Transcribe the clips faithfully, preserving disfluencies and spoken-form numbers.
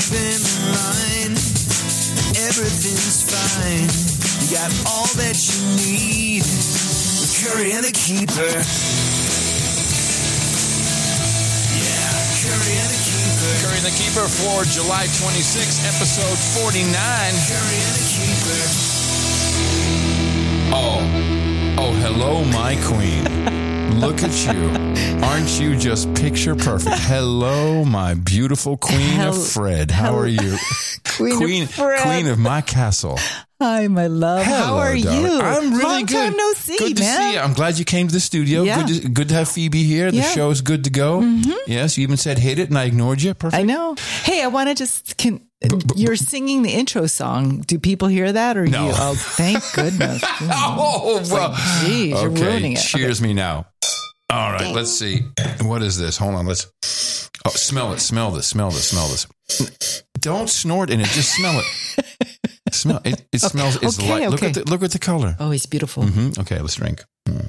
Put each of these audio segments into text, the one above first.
keep him in line. Everything's fine. You got all that you need. With Curry and the Keeper. Yeah, Curry and the Keeper. Curry and the Keeper for July twenty-sixth, episode forty-nine. Curry and the Keeper. Oh, oh, hello, my queen. Look at you. Aren't you just picture perfect? Hello, my beautiful Queen Hel- of Fred. How Hel- are you? Queen, Queen, of Fred. Queen of my castle. Hi, my love. Hello, How are darling. you? I'm really Long good. time no see, good to man. see you. I'm glad you came to the studio. Yeah. Good, to, good to have Phoebe here. The Yeah. show is good to go. Mm-hmm. Yes, you even said hit it, and I ignored you. Perfect. I know. Hey, I want to just. Can, you're singing the intro song. Do people hear that? Or No. you? Oh, thank goodness. Oh, It's well. like, geez, you're okay, ruining it. cheers me now. All right, Thanks. let's see. What is this? Hold on. Let's. Oh, smell it. Smell this. Smell this. Smell this. Don't snort in it. Just smell it. Smell it. It smells. It's okay, light. Look okay. at the look at the color. Oh, he's beautiful. Mm-hmm. Okay, let's drink. Mm.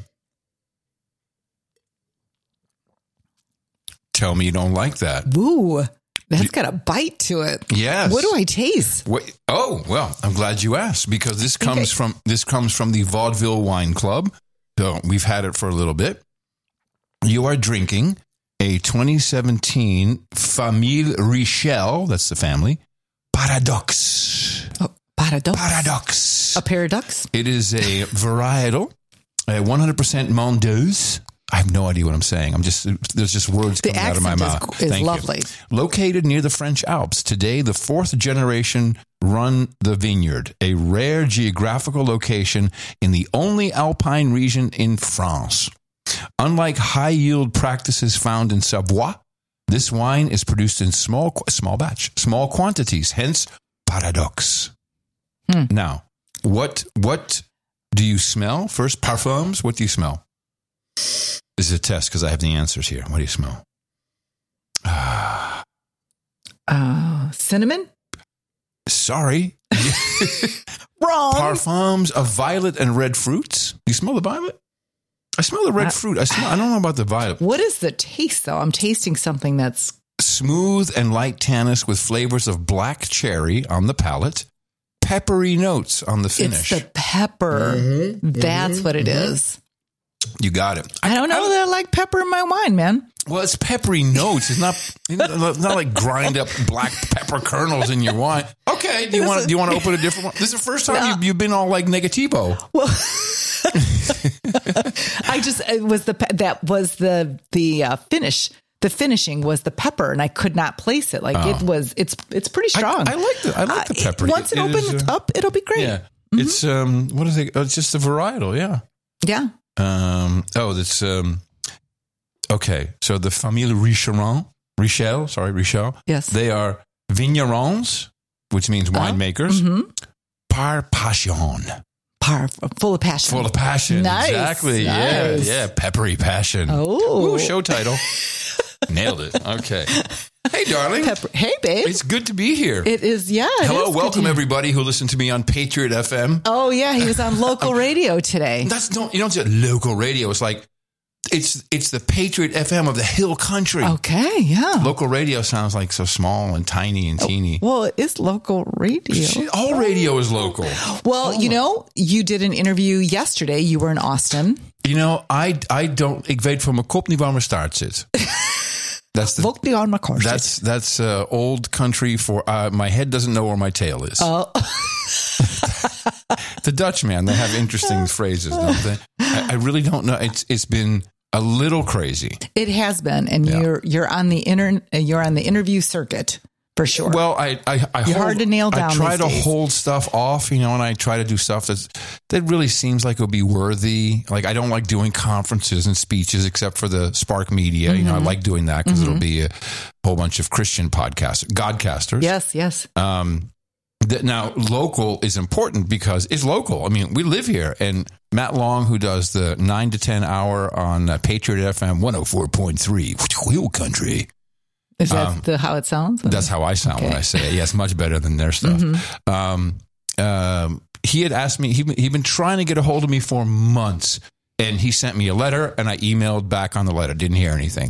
Tell me you don't like that. Woo. That's got a bite to it. Yes. What do I taste? Wait, oh well, I'm glad you asked because this think comes I- from this comes from the Vaudeville Wine Club. So we've had it for a little bit. You are drinking a twenty seventeen Famille Richel. That's the family. Paradox. Oh, paradox. Paradox. A paradox? It is a varietal, a one hundred percent Mondeuse. I have no idea what I'm saying. I'm just there's just words The coming out of my accent is- mouth. is Thank you. lovely. Located near the French Alps, today the fourth generation run the vineyard, a rare geographical location in the only alpine region in France. Unlike high-yield practices found in Savoie, this wine is produced in small small batch, small quantities, hence paradox. Hmm. Now, what what do you smell? First, parfums. What do you smell? This is a test because I have the answers here. What do you smell? Ah, Uh, cinnamon? sorry. Wrong. Parfums of violet and red fruits. Do you smell the violet? I smell the red Uh, fruit. I smell. I don't know about the violet. What is the taste, though? I'm tasting something that's Smooth and light tannins with flavors of black cherry on the palate, peppery notes on the finish. It's the pepper. Mm-hmm. That's what it is. You got it. I don't know that I like pepper in my wine, man. Well, it's peppery notes. It's not. It's not like grind up black pepper kernels in your wine. Okay. Do you want? Do you want to open a different one? This is the first time No. you, you've been all like negativo. Well, I just it was the pe- that was the the uh, finish. The finishing was the pepper, and I could not place it. Like it was. It's it's pretty strong. I, I like the. I like the Uh, pepper. Once it, opens is, uh, up, it'll be great. Yeah. It's um. What is it? Oh, it's just a varietal. Yeah. Yeah. Um. Oh, that's um. Okay, so the Famille Richel, Richel, sorry, Richel. Yes. They are vignerons, which means winemakers. Mm-hmm. Par passion, Par, full of passion. full of passion. Nice, Exactly. nice. Yeah. Yeah. Peppery passion. Oh. Ooh, show title. Nailed it. Okay. Hey, darling. Pepper. Hey, babe. It's good to be here. It is. Yeah. it Hello, is good welcome to- everybody who listened to me on Patriot F M. Oh yeah, he was on local radio today. That's don't you don't say local radio. It's like it's it's the Patriot F M of the Hill Country. Okay. Yeah. Local radio sounds like so small and tiny and teeny. Well, it is local radio. Shit, all radio is local. Well, you know, you did an interview yesterday. You were in Austin. You know, I I don't ik weet van mijn kop niet waar mijn staart zit. That's the Look beyond my car. that's that's uh, old country for uh, my head doesn't know where my tail is. Oh. The Dutch, man, they have interesting phrases, don't they? I, I really don't know. It's it's been a little crazy. It has been, and Yeah. you're you're on the inter you're on the interview circuit for sure. Well, I, I, I You're hold, hard to nail down I try these to days. hold stuff off, you know, and I try to do stuff that's, that really seems like it would be worthy. Like, I don't like doing conferences and speeches except for the Spark Media. Mm-hmm. You know, I like doing that because it'll be a whole bunch of Christian podcasts, Godcasters. yes, yes. Um, that now, local is important because it's local. I mean, we live here. And Matt Long, who does the nine to ten hour on uh, Patriot F M one oh four point three, Hill Country. Is that um, the how it sounds? That's how I sound when Okay. I say it. Yes, much better than their stuff. Mm-hmm. Um, um, he had asked me, he, he'd been trying to get a hold of me for months. And he sent me a letter and I emailed back on the letter. Didn't hear anything.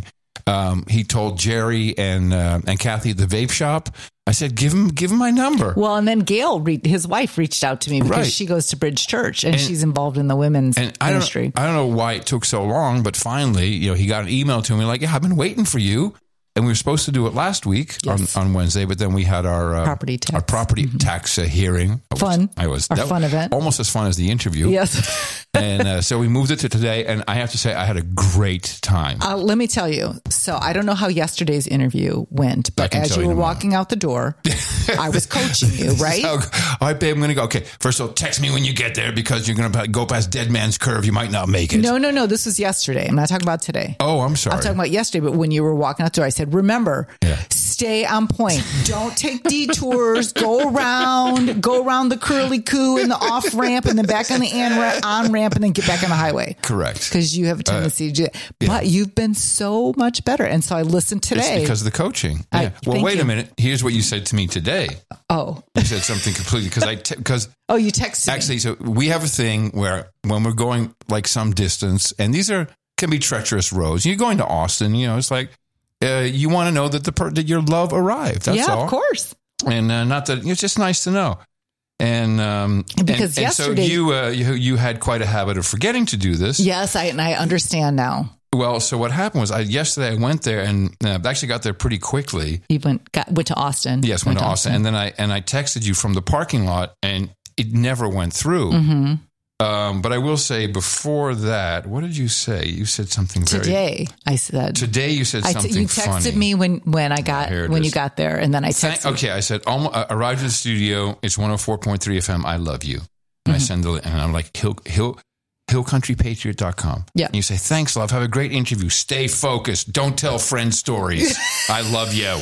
Um, he told Jerry and uh, and Kathy at the vape shop. I said, give him give him my number. Well, and then Gail, re- his wife, reached out to me because Right. she goes to Bridge Church and, And- she's involved in the women's And I ministry. don't, I don't know why it took so long, but finally, you know, he got an email to me like, yeah, I've been waiting for you. And we were supposed to do it last week Yes. on, on Wednesday, but then we had our uh, Property tax. our property mm-hmm. tax uh, hearing. I was, Fun. I was Our that fun was event. almost as fun as the interview. Yes. And uh, so we moved it to today, and I have to say I had a great time. Uh, let me tell you. So I don't know how yesterday's interview went, but can as tell you you were tomorrow. walking out the door, I was coaching you, right? So, all right, babe, I'm going to go. Okay, first of all, text me when you get there because you're going to go past Dead Man's Curve. You might not make it. No, no, no. This was yesterday. I'm not talking about today. Oh, I'm sorry. I'm talking about yesterday, but when you were walking out the door, I said, remember, Yeah. stay on point. Don't take detours. Go around, go around the curly coo and the off ramp and then back on the on ramp and then get back on the highway. Correct. Because you have a tendency to do that. But you've been so much better. And so I listened today. It's because of the coaching. I- Yeah. Well, thank wait you. a minute. Here's what you said to me today. oh, You said something completely because I because oh, you texted me. actually, so we have a thing where when we're going like some distance, and these are can be treacherous roads. You're going to Austin, you know, it's like uh, you want to know that the per- that your love arrived. That's yeah, all. of course. And uh, not that it's just nice to know. And um, Because and, yesterday- and so you, uh, you you had quite a habit of forgetting to do this. Yes, I and I understand now. Well, so what happened was I yesterday I went there and uh, actually got there pretty quickly. You went got, went to Austin. Yes, went, to Austin. and then I and I texted you from the parking lot, and it never went through. Mm-hmm. Um, but I will say before that, what did you say? You said something very Today, I said. Today you said I something t- you texted funny. me when, when I got Here it when is. you got there, and then I texted. Thank, okay, I said almost, I arrived at the studio. It's one oh four point three F M. I love you. And Mm-hmm. I send the and I'm like hill hill hill country patriot dot com. Yeah. And you say thanks, love. Have a great interview. Stay focused. Don't tell friend stories. I love you.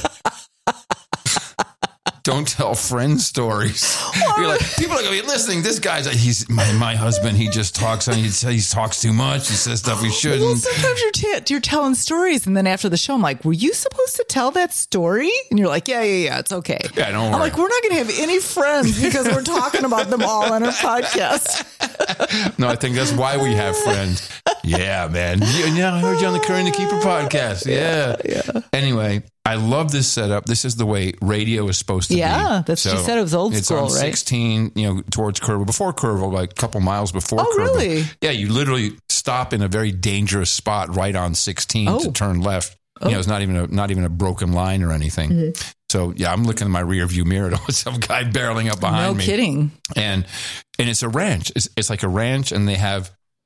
Don't tell friend stories. You're like, people are going to be listening. This guy's like, he's my, my husband. He just talks on. He, he talks too much. He says stuff he shouldn't. Well, sometimes you're t- you're telling stories, and then after the show, I'm like, "Were you supposed to tell that story?" And you're like, "Yeah, yeah, yeah, it's okay." Yeah, don't I'm worry. like, "We're not going to have any friends because we're talking about them all on our podcast." No, I think that's why we have friends. Yeah, man. Yeah, yeah, I heard you on the Curry and the Keeper podcast. Yeah. Yeah. Anyway, I love this setup. This is the way radio is supposed to be. Yeah, that's what you said. It was old it's school, on right? sixteen, you know, towards Kerrville. Before Kerrville, like a couple miles before Oh, Kerrville. really? Yeah, you literally stop in a very dangerous spot right on sixteen Oh. to turn left. You know, it's not even a not even a broken line or anything. Mm-hmm. So yeah, I'm looking in my rear view mirror. There's some guy barreling up behind No me. kidding. And and it's a ranch. It's, it's like a ranch, and they have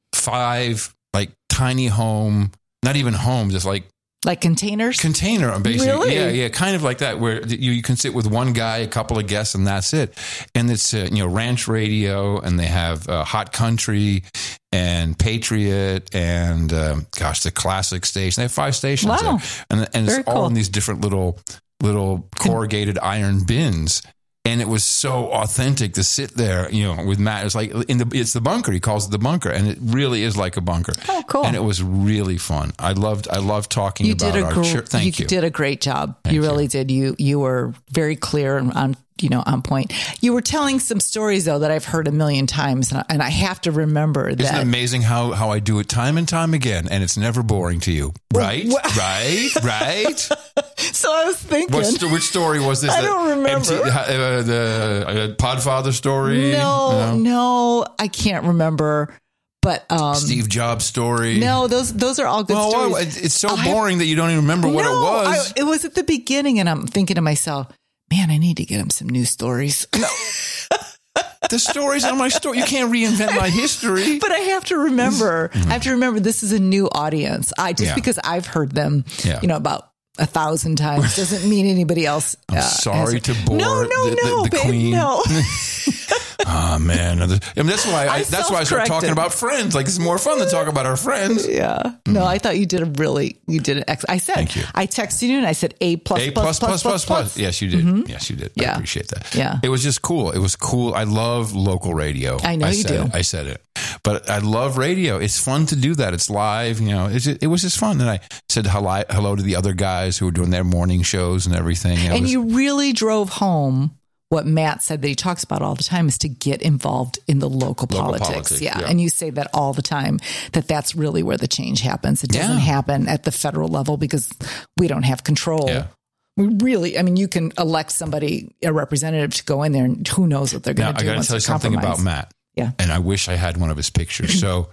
five like tiny home, not even homes. It's like Like containers. container, basically. Really? Yeah, yeah, kind of like that, where you, you can sit with one guy, a couple of guests, and that's it. And it's uh, you know ranch radio, and they have uh, Hot Country and Patriot, and um, gosh, the classic station. They have five stations Wow. there, and and Very it's all cool. in these different little little corrugated iron bins. And it was so authentic to sit there, you know, with Matt. It's like in the it's the bunker. He calls it the bunker, and it really is like a bunker. Oh, cool. And it was really fun. I loved I loved talking You about did a our gr- church. Thank you. You did a great job. Thank you you. really did. You you were very clear and on you know on point. You were telling some stories though that I've heard a million times, and I, and I have to remember Isn't it that. amazing how, how I do it time and time again, and it's never boring to you, right? Well- right? Right? So I was thinking. What sto- which story was this? I The don't remember. M T uh, the uh, Podfather story? No, no, I can't remember. But um, Steve Jobs story? no, those those are all good Well, stories. well, it- it's so I- boring that you don't even remember what no, it was. I, it was at the beginning, and I'm thinking to myself, man, I need to get him some new stories. No. The stories on my story. You can't reinvent my history. But I have to remember, I have to remember this is a new audience. I just Yeah. because I've heard them, Yeah. you know, about a thousand times doesn't mean anybody else. I'm uh, sorry has- to bore No, no, the, the, no, the babe, queen. no. Oh man, I mean, that's why I, I that's why I start self-corrected. talking about friends. Like it's more fun to talk about our friends. Yeah. No, I thought you did a really, you did an ex. I said, Thank you. I texted you and I said A plus, A plus, plus, plus, plus. Yes, you did. Yes, you did. I Yeah. appreciate that. Yeah. It was just cool. It was cool. I love local radio. I know you said do. It. I said it. But I love radio. It's fun to do that. It's live. You know, it's just, it was just fun. And I said hello, hello to the other guys who were doing their morning shows and everything. It And was, you really drove home what Matt said that he talks about all the time is to get involved in the local, Local politics. politics, yeah. yeah. And you say that all the time, that that's really where the change happens. It doesn't Yeah. happen at the federal level because we don't have control. Yeah. We really, I mean, you can elect somebody, a representative, to go in there and who knows what they're Now, going to I do. got to once tell you they something compromise. about Matt. Yeah. And I wish I had one of his pictures. So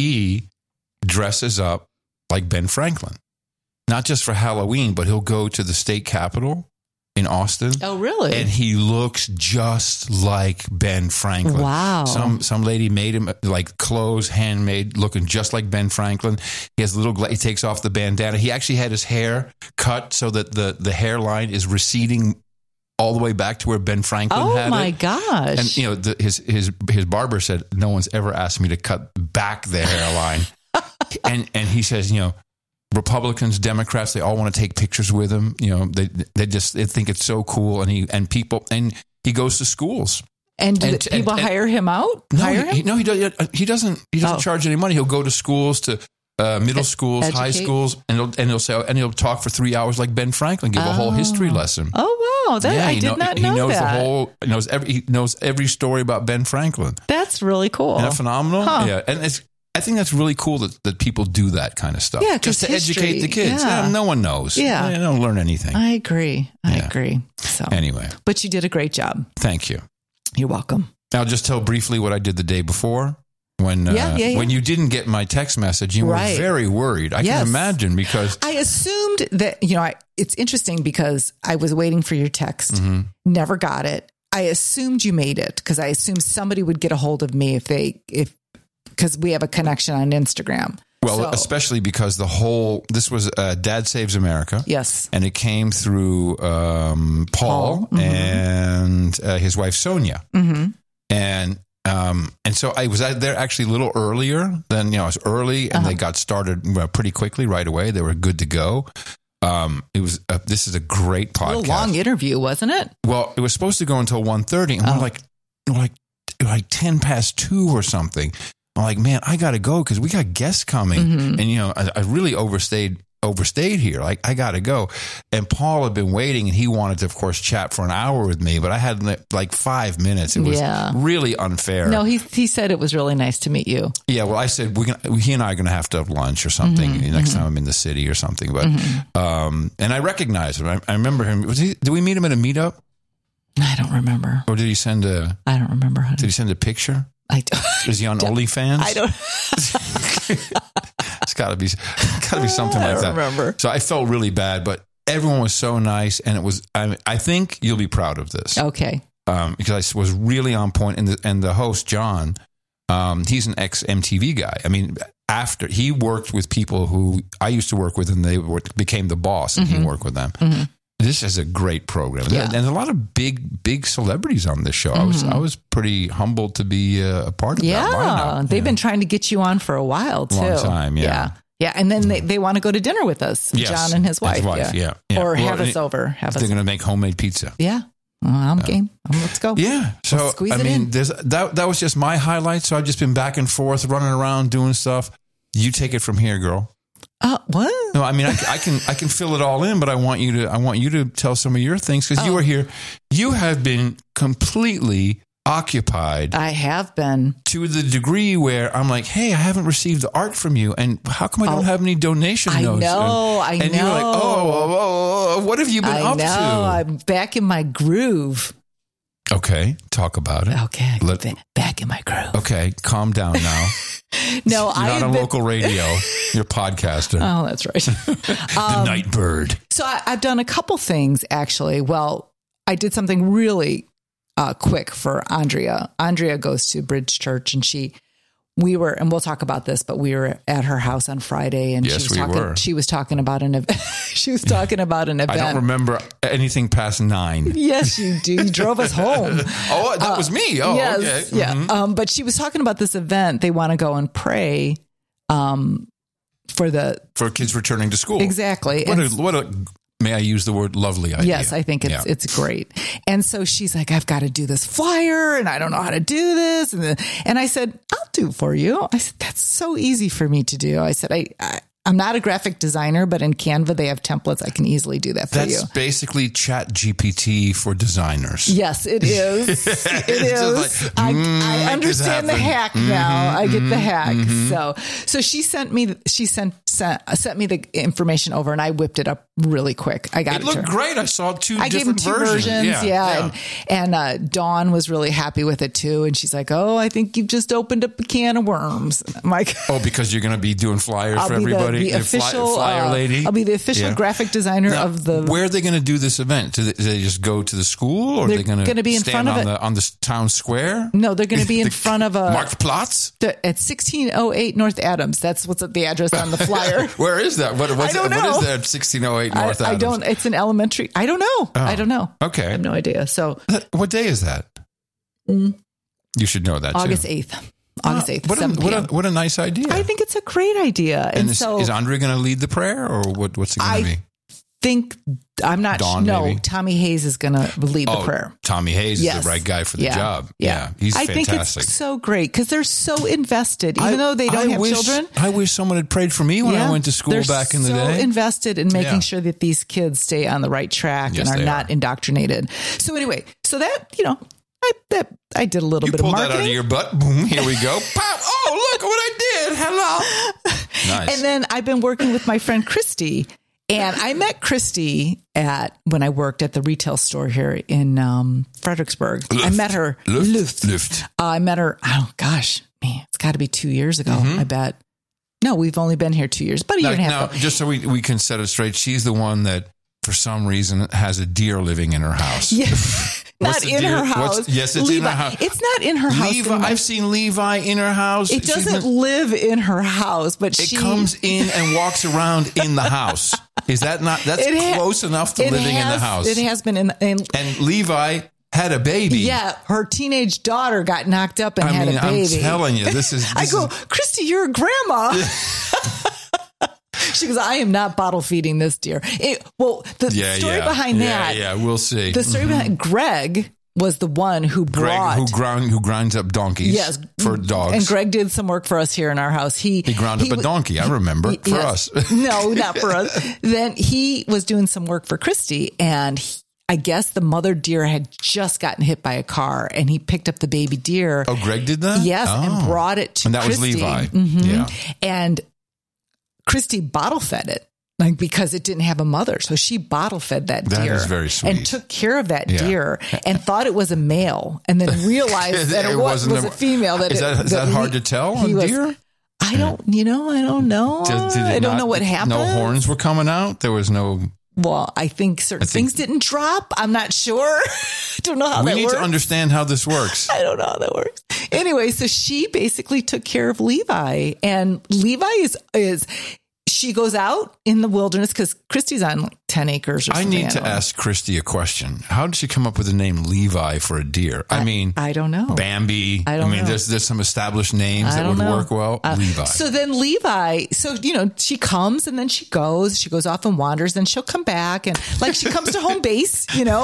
he dresses up like Ben Franklin, not just for Halloween, but he'll go to the state capitol in Austin. Oh, really? And he looks just like Ben Franklin. Wow. Some some lady made him like clothes, handmade, looking just like Ben Franklin. He has a little, gla- he takes off the bandana. He actually had his hair cut so that the, the hairline is receding all the way back to where Ben Franklin oh, had my it. gosh. And, you know, the, his, his, his barber said, no one's ever asked me to cut back the hairline. and, and he says, you know, Republicans, Democrats, they all want to take pictures with him. You know, they they just they think it's so cool. And he and people and he goes to schools. and do and- the people and- and- hire him out? No, hire he, him? he- no, he doesn't. He doesn't. He doesn't Oh. charge any money. He'll go to schools, to uh, middle schools, high educate? schools, and he'll and he'll say and he'll talk for three hours like Ben Franklin, give a whole history lesson. Oh, wow. That, I he did know- not he know knows that. the whole. He knows every. He knows every story about Ben Franklin. That's really cool. Isn't that phenomenal? Huh. Yeah, and it's. I think that's really cool that, that people do that kind of stuff. Yeah, just 'cause to educate history, the kids. yeah. Yeah, no one knows. Yeah. they don't learn anything. I agree. I Yeah. agree. So, Anyway, but you did a great job. thank you. You're welcome. I'll just tell briefly what I did the day before. When uh, Yeah, yeah, yeah. when you didn't get my text message, you Right. were very worried. I Yes. can imagine because I assumed that, you know, I, it's interesting because I was waiting for your text, Mm-hmm. never got it. I assumed you made it because I assumed somebody would get a hold of me if they, if, because we have a connection on Instagram. well, So, especially because the whole this was uh, Dad Saves America. yes. And it came through um, Paul, Paul, mhm. and uh, his wife Sonia, Mm-hmm. and um, and so I was out there actually a little earlier than you know. It was early, and Uh-huh. they got started uh, pretty quickly right away. They were good to go. Um, it was uh, this is a great A podcast. little long interview, wasn't it? Well, it was supposed to go until one thirty, and Oh. we're like, we're like, like ten past two or something. I'm like, man, I got to go because we got guests coming, Mm-hmm. and you know, I, I really overstayed overstayed here. Like, I got to go. And Paul had been waiting, and he wanted to, of course, chat for an hour with me, but I had like five minutes. It was Yeah. really unfair. No, he he said it was really nice to meet you. Yeah, well, I said we're gonna, he and I are going to have to have lunch or something Mm-hmm, next time I'm in the city or something. But um, and I recognized him. I, I remember him. Was he? Did we meet him at a meetup, I don't remember. or did he send a? I don't remember. Honey. Did he send a picture? I don't. Is he on OnlyFans? I don't. It's got to be, got to be something I like don't that. remember. So I felt really bad, but everyone was so nice, and it was. I, I think you'll be proud of this Okay. um, because I was really on point. And the and the host John, um, he's an ex M T V guy. I mean, after he worked with people who I used to work with, and they were, became the boss, and he worked with them. This is a great program, Mm-hmm. Yeah. and there's a lot of big, big celebrities on this show. I was, I was pretty humbled to be uh, a part of that. Yeah, lineup. they've Yeah. been trying to get you on for a while too. Long time, yeah. yeah, yeah. And then they, they want to go to dinner with us, Yes. John and his wife. His wife, yeah, yeah. Or Well, have us it- over. Have They're us. going to make homemade pizza. Yeah, well, I'm game. Um, let's go. Yeah. So Let's squeeze I it mean, in. there's that. That was just my highlight. So I've just been back and forth, running around, doing stuff. You take it from here, girl. Uh, what? No, I mean, I, I can I can fill it all in, but I want you to I want you to tell some of your things because you Oh. are here. You have been completely occupied I have been. to the degree where I'm like, hey, I haven't received the art from you, and how come I don't Oh. have any donation I notes? know, I and, and you're like, know. oh, oh, oh, oh, what have you been I up know. to? I'm back in my groove. Okay, talk about it. Okay, Let- ba- back in my groove. Okay, calm down now. No, You're I not have on been- local radio. You're a podcaster. Oh, that's right. the night bird. So I, I've done a couple things actually. Well, I did something really uh, quick for Andrea. Andrea goes to Bridge Church, and she, we were, and we'll talk about this, but we were at her house on Friday, and Yes, she was we talking. were. She was talking about an event. She was talking about an I event. don't remember anything past nine. Yes, you do. You drove us home. Oh, that was me. Oh, yes, okay. yeah. Mhm. Um, but she was talking about this event. They want to go and pray um, for the For kids returning to school. exactly. What And- a, what a, may I use the word lovely idea? Yes, I think it's Yeah. it's great. And so she's like, I've got to do this flyer, and I don't know how to do this. And the, and I said, I'll do it for you. I said, that's so easy for me to do. I said, I, I I'm not a graphic designer, but in Canva, they have templates. I can easily do that for That's you. basically Chat G P T for designers. Yes, it is. It is. Like, I, mm, I understand the happen. hack Mm-hmm, now. I get mm-hmm, the hack. mm-hmm. So, so she sent me, she sent, sent, sent me the information over and I whipped it up really quick. I got It it. looked to her. great. I saw two I gave him different two versions. versions. Yeah. yeah. yeah. And, and uh, Dawn was really happy with it too. And she's like, oh, I think you've just opened up a can of worms. I'm like, Oh, because you're going to be doing flyers I'll for be the, everybody? the fly- official, flyer uh, lady? I'll be the official Yeah. graphic designer Now, of the. where are they going to do this event? Do they, do they just go to the school, or are They're they going gonna be in stand front of on it. the on the town square? No, they're going to be in The front of a. Marktplatz? the- at sixteen oh eight North Adams. That's what's the address on the flyer. Where is that? What, what's I don't that, know. What is that? sixteen oh eight I, North I Adams. don't. It's an elementary. I don't know. I don't know. Okay. I have no idea. So What day is that? You should know that August too. eighth. August eighth. What a, seven what, a, p.m. what a nice idea. I think it's a great idea. And, and is, so is Andre going to lead the prayer, or what, what's it going I to be? think I'm not. Dawn, no, maybe? Tommy Hayes is going to lead the Oh, prayer. Tommy Hayes Yes. is the right guy for the Yeah. job. Yeah. Yeah, he's I fantastic. think it's so great because they're so invested, even I- though they don't I have wish, children. I wish someone had prayed for me when I Yeah. went to school They're back in the so day. invested in making Yeah. sure that these kids stay on the right track Yes, and are they not are. indoctrinated. So anyway, so that you know, I that I did a little You bit of pulled that marketing. out of your butt. Boom, here we go. Pop. Oh, look what I did. Hello. Nice. And then I've been working with my friend Christy, and I met Christy at when I worked at the retail store here in um, Fredericksburg. I Luft. met her. Luft. Luft. Luft. Uh, I met her. Oh gosh, man, it's got to be two years ago. Mm-hmm. I bet. No, we've only been here two years, but a year Now, and a now, half. ago. just so we, we can set it straight, she's the one that, for some reason, has a deer living in her house. Yeah. What's Not the in deer? her What's- house. yes, it's in Levi. her house. It's not in her house. Levi, anymore. I've seen Levi in her house. It She's doesn't been- live in her house, but It she comes in and walks around in the house. Is that not? That's It ha- close enough to it living in the has- house. It has been in. in And Levi had a baby. yeah, her teenage daughter got knocked up and I had mean, a baby. I'm telling you, this is. This I go, is- Christy, you're a grandma. She goes, I am not bottle feeding this deer. It, well, the yeah, story yeah. behind yeah, that, Yeah, we'll see. the story behind Greg was the one who Greg, brought. who grind, who grinds up donkeys Yes, for dogs. And Greg did some work for us here in our house. He he ground up a w- donkey. I remember he- for yes. us. No, not for us. Then he was doing some work for Christy, and he, I guess the mother deer had just gotten hit by a car, and he picked up the baby deer. Oh, Greg did that. Yes, Oh. and brought it to And that Christy. was Levi. Mhm. Yeah. And Christy bottle fed it. Like, because it didn't have a mother. So she bottle fed that, That deer. is very sweet. And took care of that Yeah. deer and thought it was a male and then realized that it, It was, wasn't was a- a female. That Is it- that, is that he- hard to tell he on was- deer? I don't, you know, I don't know. Did- did it I don't not- know what happened. No horns were coming out. There was no. Well, I think certain I think- things didn't drop. I'm not sure. don't know how We that need works. to understand how this works. I don't know how that works. Anyway, so she basically took care of Levi, and Levi is is she goes out in the wilderness because Christy's on like ten acres or I something. need to don't know. ask Christy a question. How did she come up with the name Levi for a deer? I, mean, I don't know. Bambi. I don't mean, know. there's there's some established names I that don't would know. work well. Uh, Levi. So then Levi, so, you know, she comes and then she goes, she goes off and wanders, then she'll come back and like she comes to home base, you know.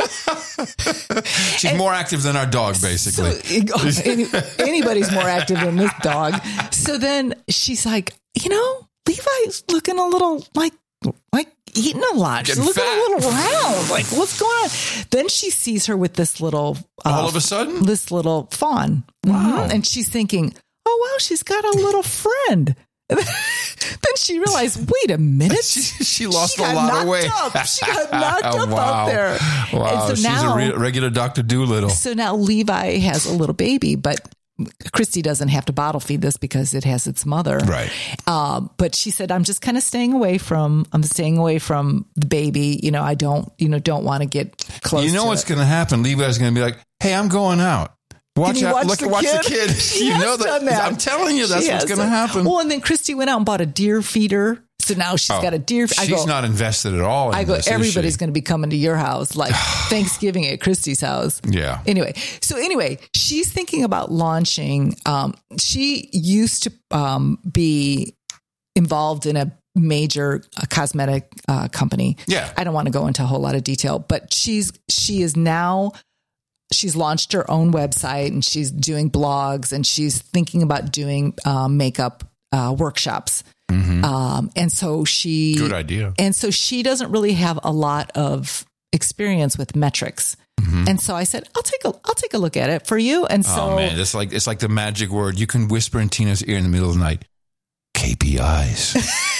She's more active than our dog, basically. So, any, anybody's more active than this dog. So then she's like, you know, Levi's looking a little like, like eating a lot. She's Getting looking fat. a little round. Like, what's going on? Then she sees her with this little, uh, All of a sudden? this little fawn. Wow. Mhm. And she's thinking, oh, wow, she's got a little friend. Then she realized, wait a minute. She, she lost She a got lot knocked of weight. up. She got knocked up wow. out there. Wow, And so she's now- a re- regular Doctor Doolittle. So now Levi has a little baby, but Christy doesn't have to bottle feed this because it has its mother. Right. Um, but she said, I'm just kind of staying away from, I'm staying away from the baby. You know, I don't, you know, don't want to get close You know to what's it. going to happen? Levi's going to be like, hey, I'm going out. Watch you out. watch Look, the watch kid? the kid. She you has know done that. I'm telling you, that's She what's has going to done- happen. Well, and then Christy went out and bought a deer feeder. So now she's Oh, got a deer. I She's go, not invested at all in I go, this, is everybody's she? going to be coming to your house like Thanksgiving at Christy's house. Yeah. Anyway, so anyway, she's thinking about launching. Um, she used to um, be involved in a major uh, cosmetic uh, company. Yeah. I don't want to go into a whole lot of detail, but she's she is now. She's launched her own website and she's doing blogs and she's thinking about doing uh, makeup uh, workshops. Mm-hmm. Um, and so she, Good idea. And so she doesn't really have a lot of experience with metrics. Mm-hmm. And so I said, I'll take a, I'll take a look at it for you. And so, Oh man, it's like, it's like the magic word. You can whisper in Tina's ear in the middle of the night, K P Is.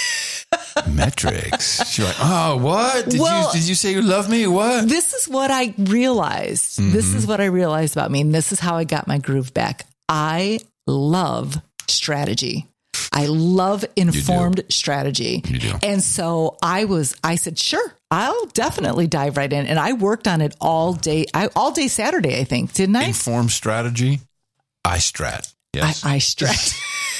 Metrics. She's like, oh, what? Did Well, you did you say you love me? What? this is what I realized. Mm-hmm. This is what I realized about me. And this is how I got my groove back. I love strategy. I love informed strategy. You do. And so I was, I said, sure, I'll definitely dive right in. And I worked on it all day, I, all day Saturday, I think, didn't I? Informed strategy. I strat. Yes. I, I strat.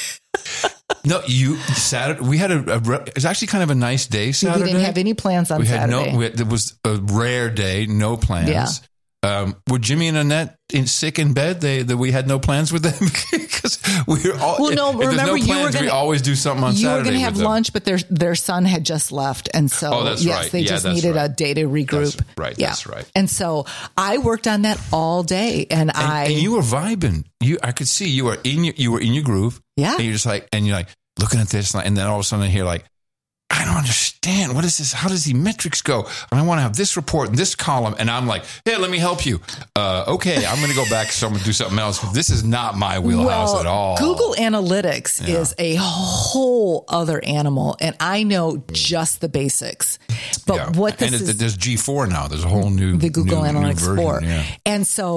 No, you Saturday. We had a, a. It was actually kind of a nice day. Saturday. We didn't have any plans on we had Saturday. no. We had, it was a rare day. No plans. Yeah. Um, were Jimmy and Annette in, sick in bed? They that we had no plans with them because we were all. Well, no, if there's remember no you plans, were gonna- we always do something on you Saturday. were going to have with them. lunch, but their their son had just left, and so Oh, that's yes, right. they Yeah, just that's needed right. a day to regroup. That's right, Yeah. that's right. And so I worked on that all day, and, And, I and you were vibing. You, I could see you were in your, you were in your groove. Yeah. And you're just like, and you're like looking at this, and then all of a sudden I hear like, I don't understand. What is this? How does the metrics go? And I want to have this report and this column. And I'm like, hey, let me help you. Uh, okay, I'm going to go back so I'm going to do something else. This is not my wheelhouse well, at all. Google Analytics Yeah. is a whole other animal, and I know just the basics. But Yeah. what this and it, is, there's G four now. There's a whole new the Google new, Analytics new version. four, Yeah. and so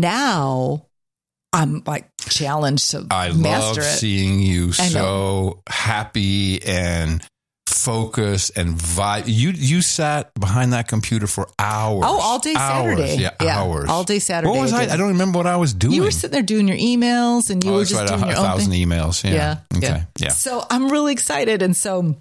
now I'm like challenged to I master love it. seeing you I so happy and focused and vibe. You you sat behind that computer for hours. Oh, all day hours. Saturday. Yeah, Yeah, hours. all day Saturday What was I I? did. I don't remember what I was doing. You were sitting there doing your emails, and you oh, were that's just right, doing a, your a own thousand thing. emails. Yeah. Yeah. Okay. Yeah. Yeah. So I'm really excited. And so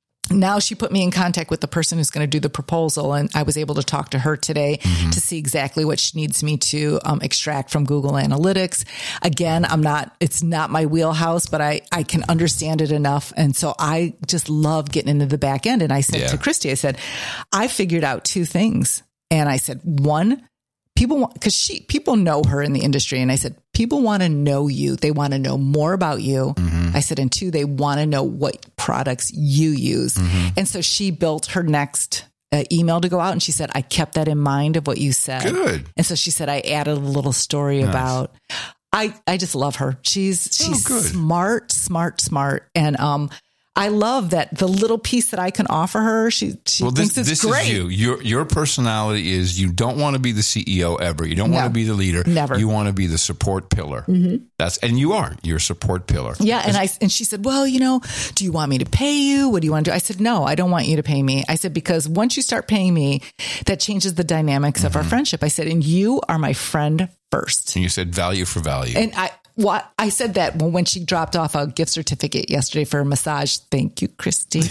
now she put me in contact with the person who's going to do the proposal. And I was able to talk to her today Mm-hmm. to see exactly what she needs me to um, extract from Google Analytics. Again, I'm not, it's not my wheelhouse, but I, I can understand it enough. And so I just love getting into the back end. And I said Yeah. to Christy, I said, I figured out two things. And I said, one, people want, because she people know her in the industry, and I said people want to know you. They want to know more about you. Mm-hmm. I said, and two, they want to know what products you use. Mm-hmm. And so she built her next uh, email to go out, and she said, I kept that in mind of what you said. Good. And so she said, I added a little story about. I I just love her. She's she's good. smart, smart, smart, and um. I love that the little piece that I can offer her. She she Well, this, thinks it's this great. is you. Your your personality is you don't want to be the C E O ever. You don't No. want to be the leader. Never. You want to be the support pillar. Mm-hmm. That's and you are. You're a support pillar. Yeah, and I and she said, "Well, you know, do you want me to pay you? What do you want to do?" I said, "No, I don't want you to pay me." I said, "Because once you start paying me, that changes the dynamics of our friendship." I said, "And you are my friend first." And you said value for value. And I what I said that when when she dropped off a gift certificate yesterday for a massage. Thank you, Christy.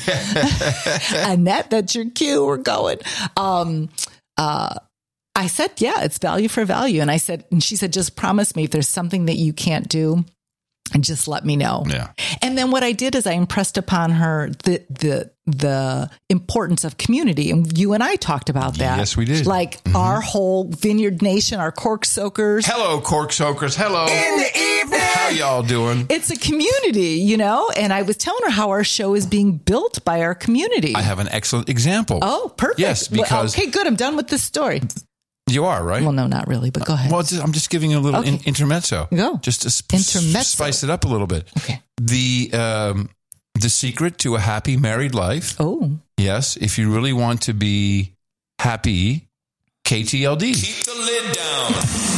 Annette, that's your cue. We're going. Um, uh, I said, yeah, it's value for value. And I said, and she said, just promise me if there's something that you can't do, and just let me know. Yeah. And then what I did is I impressed upon her the the the importance of community. And you and I talked about that. Yes, we did. Like mm-hmm. our whole Vineyard Nation, our cork soakers. Hello, cork soakers. Hello. In the evening. How y'all doing? It's a community, you know? And I was telling her how our show is being built by our community. I have an excellent example. Oh, perfect. Yes, because well, okay, good. I'm done with this story. you are, right? Well, no, not really, but go ahead. Well, just, I'm just giving you a little Okay. in, intermezzo. Go. Just to sp- Intermezzo. spice it up a little bit. Okay. The um, the secret to a happy married life. Oh. Yes, if you really want to be happy, K T L D. Keep the lid down.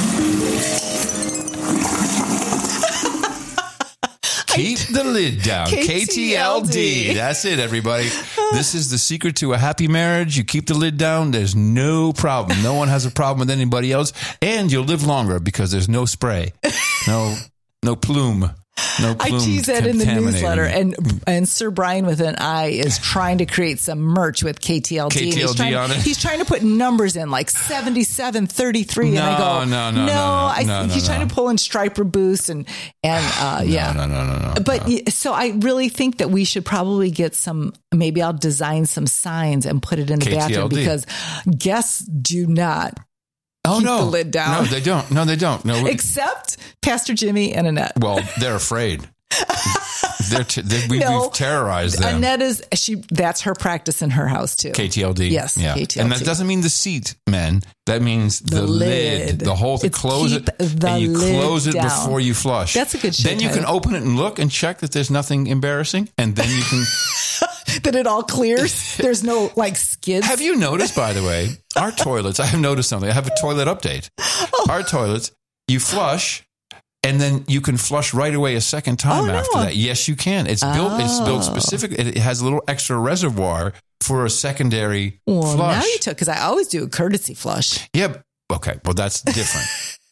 Keep the lid down. K T L D. That's it, everybody. This is the secret to a happy marriage. You keep the lid down. There's no problem. No one has a problem with anybody else. And you'll live longer because there's no spray. No, no plume. No I plume tease that in the contaminating. newsletter, and and Sir Brian with an I is trying to create some merch with K T L D. K T L D and he's trying, on it? He's trying to put numbers in like seventy-seven, thirty-three, and I No, go, no, no, no, no, I, no, no, he's no. trying to pull in Striper Boost and and uh, yeah, No, no, no, no, no. But y so I really think that we should probably get some. Maybe I'll design some signs and put it in the K T L D. bathroom because guests do not oh, keep no. the lid down. No, they don't. No, they don't. No. except Pastor Jimmy and Annette. Well, they're afraid. they're t- they, we, No. we've terrorized them. Annette is she. That's her practice in her house too. K T L D. Yes, yeah. K T L D. And that doesn't mean the seat, men. That means the, The lid. lid. the whole thing. It's Close it, keep the and you lid close it down. before you flush. That's a good show Then you can title. open it and look and check that there's nothing embarrassing, and then you can. That it all clears. There's no like skids. Have you noticed, by the way, our toilets? I have noticed something. I have a toilet update. Oh. Our toilets, you flush. And then you can flush right away a second time Oh, no. after that. Yes, you can. It's built. It's built Oh. specific. It has a little extra reservoir for a secondary Well, flush. now you took because I always do a courtesy flush. Yeah. Okay. Well, that's different.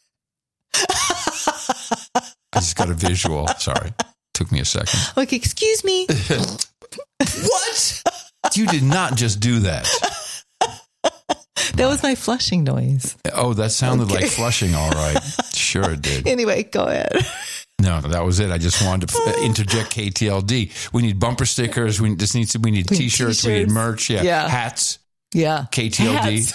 I just got a visual. Sorry. Took me a second. Like, excuse me. What? You did not just do that. That was my flushing noise. Oh, that sounded Okay. like flushing. All right. Sure it did. Anyway, go ahead. No, that was it. I just wanted to f- interject K T L D. We need bumper stickers. We this needs to, we need We need t-shirts. We need t-shirts. merch. Yeah. Yeah. Hats. Yeah. K T L D.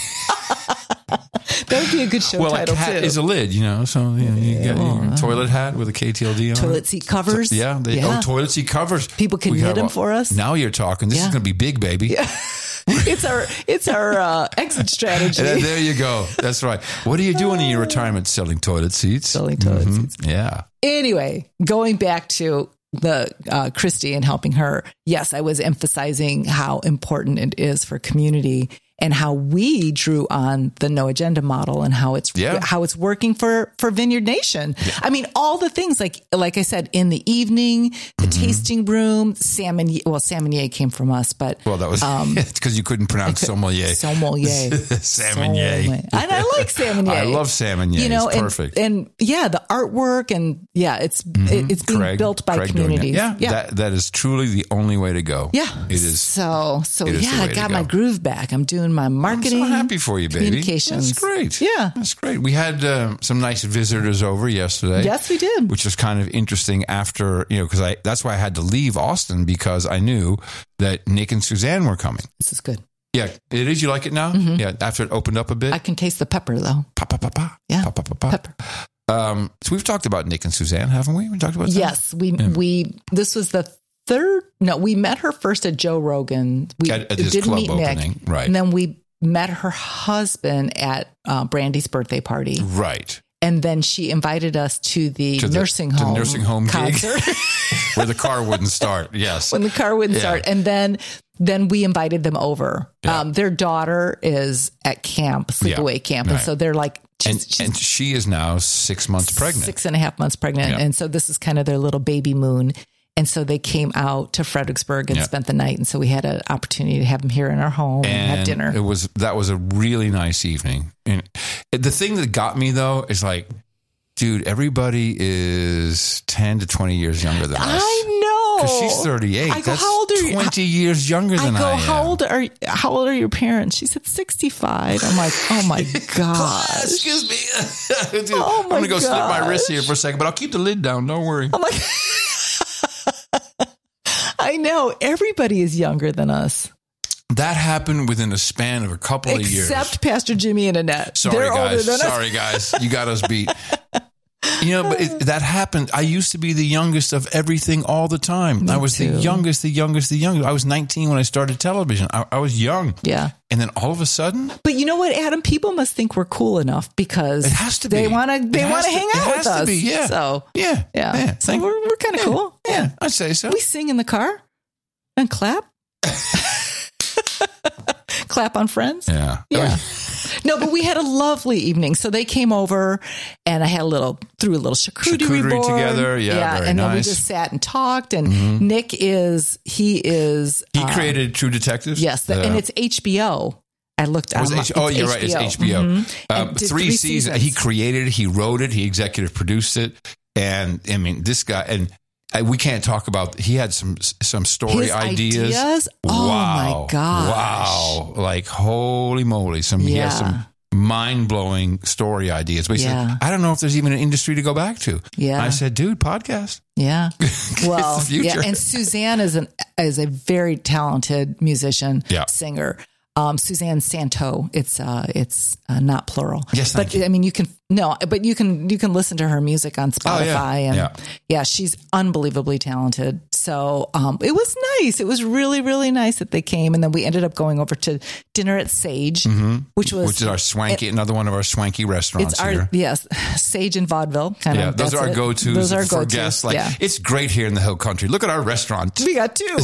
That would be a good show Well, title a hat too. is a lid, you know. So you, know, you get you, toilet hat with a K T L D on Toilet it. seat covers. So, yeah, they, Yeah. Oh, toilet seat covers. People can We knit have them a- for us. Now you're talking. This Yeah. is going to be big, baby. Yeah. It's our it's our uh, exit strategy. And there you go. That's right. What are you doing in your retirement? Selling toilet seats. Selling toilet Mhm. seats. Yeah. Anyway, going back to the uh, Christy and helping her. Yes, I was emphasizing how important it is for community and how we drew on the No Agenda model and how it's Yeah. how it's working for for Vineyard Nation. I mean, all the things like like I said in the evening, the tasting room, salmon. Well, salmonier came from us, but Well, that was Um, because you couldn't pronounce sommelier. sommelier, Salmonier. Sommelier. And I like salmonier. I love salmonier. You know, it's and, perfect. and yeah, the artwork and yeah, it's it, it's being Craig- built by Craig doing it. communities. Yeah, yeah. That, that is truly the only way to go. Yeah. It is. So, so it is the yeah, way I to got go. my groove back. I'm doing my I'm marketing. so happy for you, baby. Communications. That's great. Yeah. That's great. We had uh, some nice visitors over yesterday. Yes, we did. Which was kind of interesting after, you know, because I that's why I had to leave Austin because I knew that Nick and Suzanne were coming. This is good. Yeah, it is. You like it now? Yeah, after it opened up a bit. I can taste the pepper though. Pa, pa, pa, pa. Yeah. Pa, pa, pa, pa. Pepper. Um, so we've talked about Nick and Suzanne, haven't we? We talked about that? Yes, we we this was the third. No, we met her first at Joe Rogan. We At- at his didn't club meet opening, Nick, right. And then we met her husband at uh, Brandy's birthday party. Right. And then she invited us to the, To the- nursing to the home nursing home gig. concert Where the car wouldn't start. Yes. when the car wouldn't Yeah. start. And then then we invited them over. Yeah. Um, their daughter is at camp, sleepaway Yeah. camp, and Right. so they're like she's, and, she's and she is now six months pregnant. six and a half months pregnant, Yeah. and so this is kind of their little baby moon. And so they came out to Fredericksburg and Yeah. spent the night. And so we had an opportunity to have them here in our home and, have dinner. It was that was a really nice evening. And the thing that got me though is like, dude, everybody is ten to twenty years younger than us. I know. Because she's thirty-eight. I go, That's how old are you? twenty years younger I than go, I am. how old are how old are your parents? She said sixty-five. I'm like, oh my gosh. Excuse me. Dude, Oh I'm my going to go slip my wrist gosh. here for a second, but I'll keep the lid down. Don't worry. I'm like, I know everybody is younger than us, That happened within a span of a couple of years. except Pastor Jimmy and Annette. Sorry, They're older guys. than us. Sorry, guys. You got us beat. You know, but it, that happened. I used to be the youngest of everything all the time. Me I was too. the youngest, the youngest, the youngest. I was nineteen when I started television. I, I was young. Yeah. And then all of a sudden, But you know what, Adam? People must think we're cool enough because It has to they be. want to. They It want has to to- hang it out has with to us. be, yeah. So yeah. yeah. yeah. So Thank- we're we're kind of yeah. cool. Yeah, I'd say so. We sing in the car and clap. Clap on friends. Yeah. Yeah. No, but we had a lovely evening. So they came over and I had a little, threw a little charcuterie, Charcuterie board. together. Yeah, very and then we nice. just sat and talked. And Nick is, he is. He uh, created True Detectives. Yes. The, Uh, and it's H B O. I looked it was at H- oh, you're right. It's H B O. Mhm. Um, And did three, seasons. He created it. He wrote it. He executive produced it. And I mean, this guy, and uh, we can't talk about, he had some some story His ideas. ideas? Oh, wow. my gosh. Wow. Like, holy moly. Some, He has Yeah. some mind blowing story ideas. But he Yeah. said, I don't know if there's even an industry to go back to. Yeah. I said, dude, podcast. Yeah. Well, the future. yeah. And Suzanne is an is a very talented musician, Yeah. singer. Um, Suzanne Santo. It's uh, it's uh, not plural. Yes, thank but you. I mean, you can no, but you can you can listen to her music on Spotify, Oh, yeah. and Yeah. yeah, she's unbelievably talented. So um, it was nice. It was really really nice that they came, and then we ended up going over to dinner at Sage, which was Which is our swanky, another one of our swanky restaurants it's our here. yes, Sage in Vaudeville. Kind Yeah, of. those that's are our it. go-tos Those are our for go-tos. guests. Like, yeah. it's great here in the Hill Country. Look at our restaurant. We got two.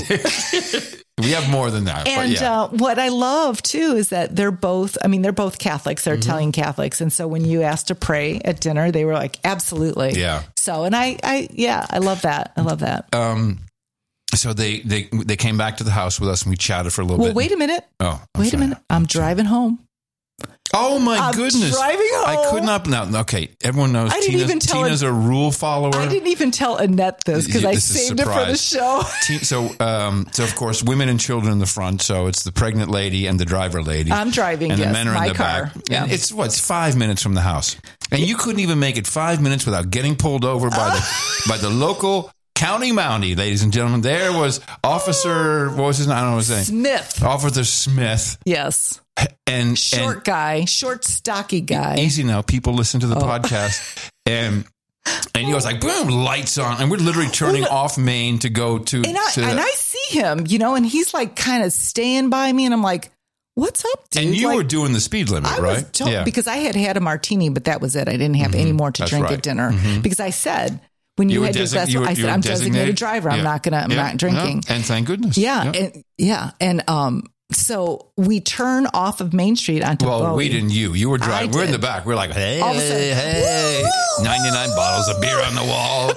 We have more than that. And but yeah. uh, what I love too is that they're both, I mean, they're both Catholics, they're Mm-hmm. Italian Catholics. And so when you asked to pray at dinner, they were like, absolutely. Yeah. So, and I, I, yeah, I love that. I love that. um, so they, they they came back to the house with us and we chatted for a little well, bit. wait a minute. Oh, I'm wait sorry. a minute. I'm driving home. Oh my I'm goodness! driving I home. could not. No, okay. Everyone knows I didn't Tina's, even tell Tina's a rule follower. I didn't even tell Annette this because I This is saved it for the surprise. show. Ti- So, um, so of course, women and children in the front. So it's the pregnant lady and the driver lady. I'm driving, and yes, the men are my in the car. back. Yeah. And it's what? It's five minutes from the house, and you couldn't even make it five minutes without getting pulled over by the by the local county mountie, ladies and gentlemen. There was Officer. What was his name? I don't know what his name. Smith. Officer Smith. Yes. And Short and, guy, short, stocky guy. Easy now. People listen to the Oh. podcast. And and he was like, boom, lights on. And we're literally turning Well, no- off Main to go to. And I, to and I see him, you know, and he's like kind of staying by me. And I'm like, what's up, dude? and you Like, were doing the speed limit, I right? was to- because I had had a martini, but that was it. I didn't have any more to That's drink right. at dinner because I said, when you, You were had your desi- glass, you were- I you said, were I'm designated, designated. driver. I'm Yeah. not going to, I'm Yeah. not drinking. Yeah. And thank goodness. Yeah. Yeah. And yeah. And, um, so we turn off of Main Street onto Well, Bowie. we didn't. You, you were driving. I We're in did. the back. We're like, hey, All of a sudden, hey, woo! ninety-nine bottles of beer on the wall.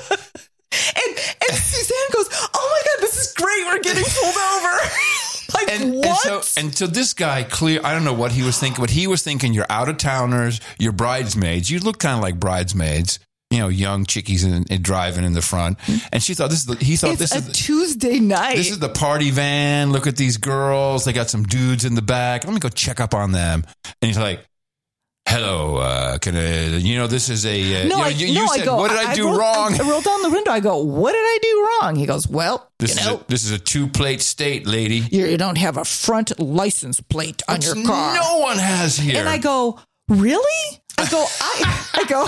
And, and Suzanne goes, oh my God, this is great. We're getting pulled over. Like, And, and what? so, and so this guy, clear. I don't know what he was thinking, but he was thinking, you're out of towners, you're bridesmaids. You look kind of like bridesmaids. You know, young chickies and, and driving in the front. And she thought this is the, he thought it's this a is the, Tuesday night. this is the party van. Look at these girls. They got some dudes in the back. Let me go check up on them. And he's like, hello, uh, can I, you know, this is a, uh, no, you, know, I, you, you no, said, I go, what did I, do rolled, wrong? I, I rolled down the window. I go, what did I do wrong? He goes, well, this, you is know, a, this is a two plate state, lady. you, you don't have a front license plate on your car. No one has here. And I go, really? I go, I, I go,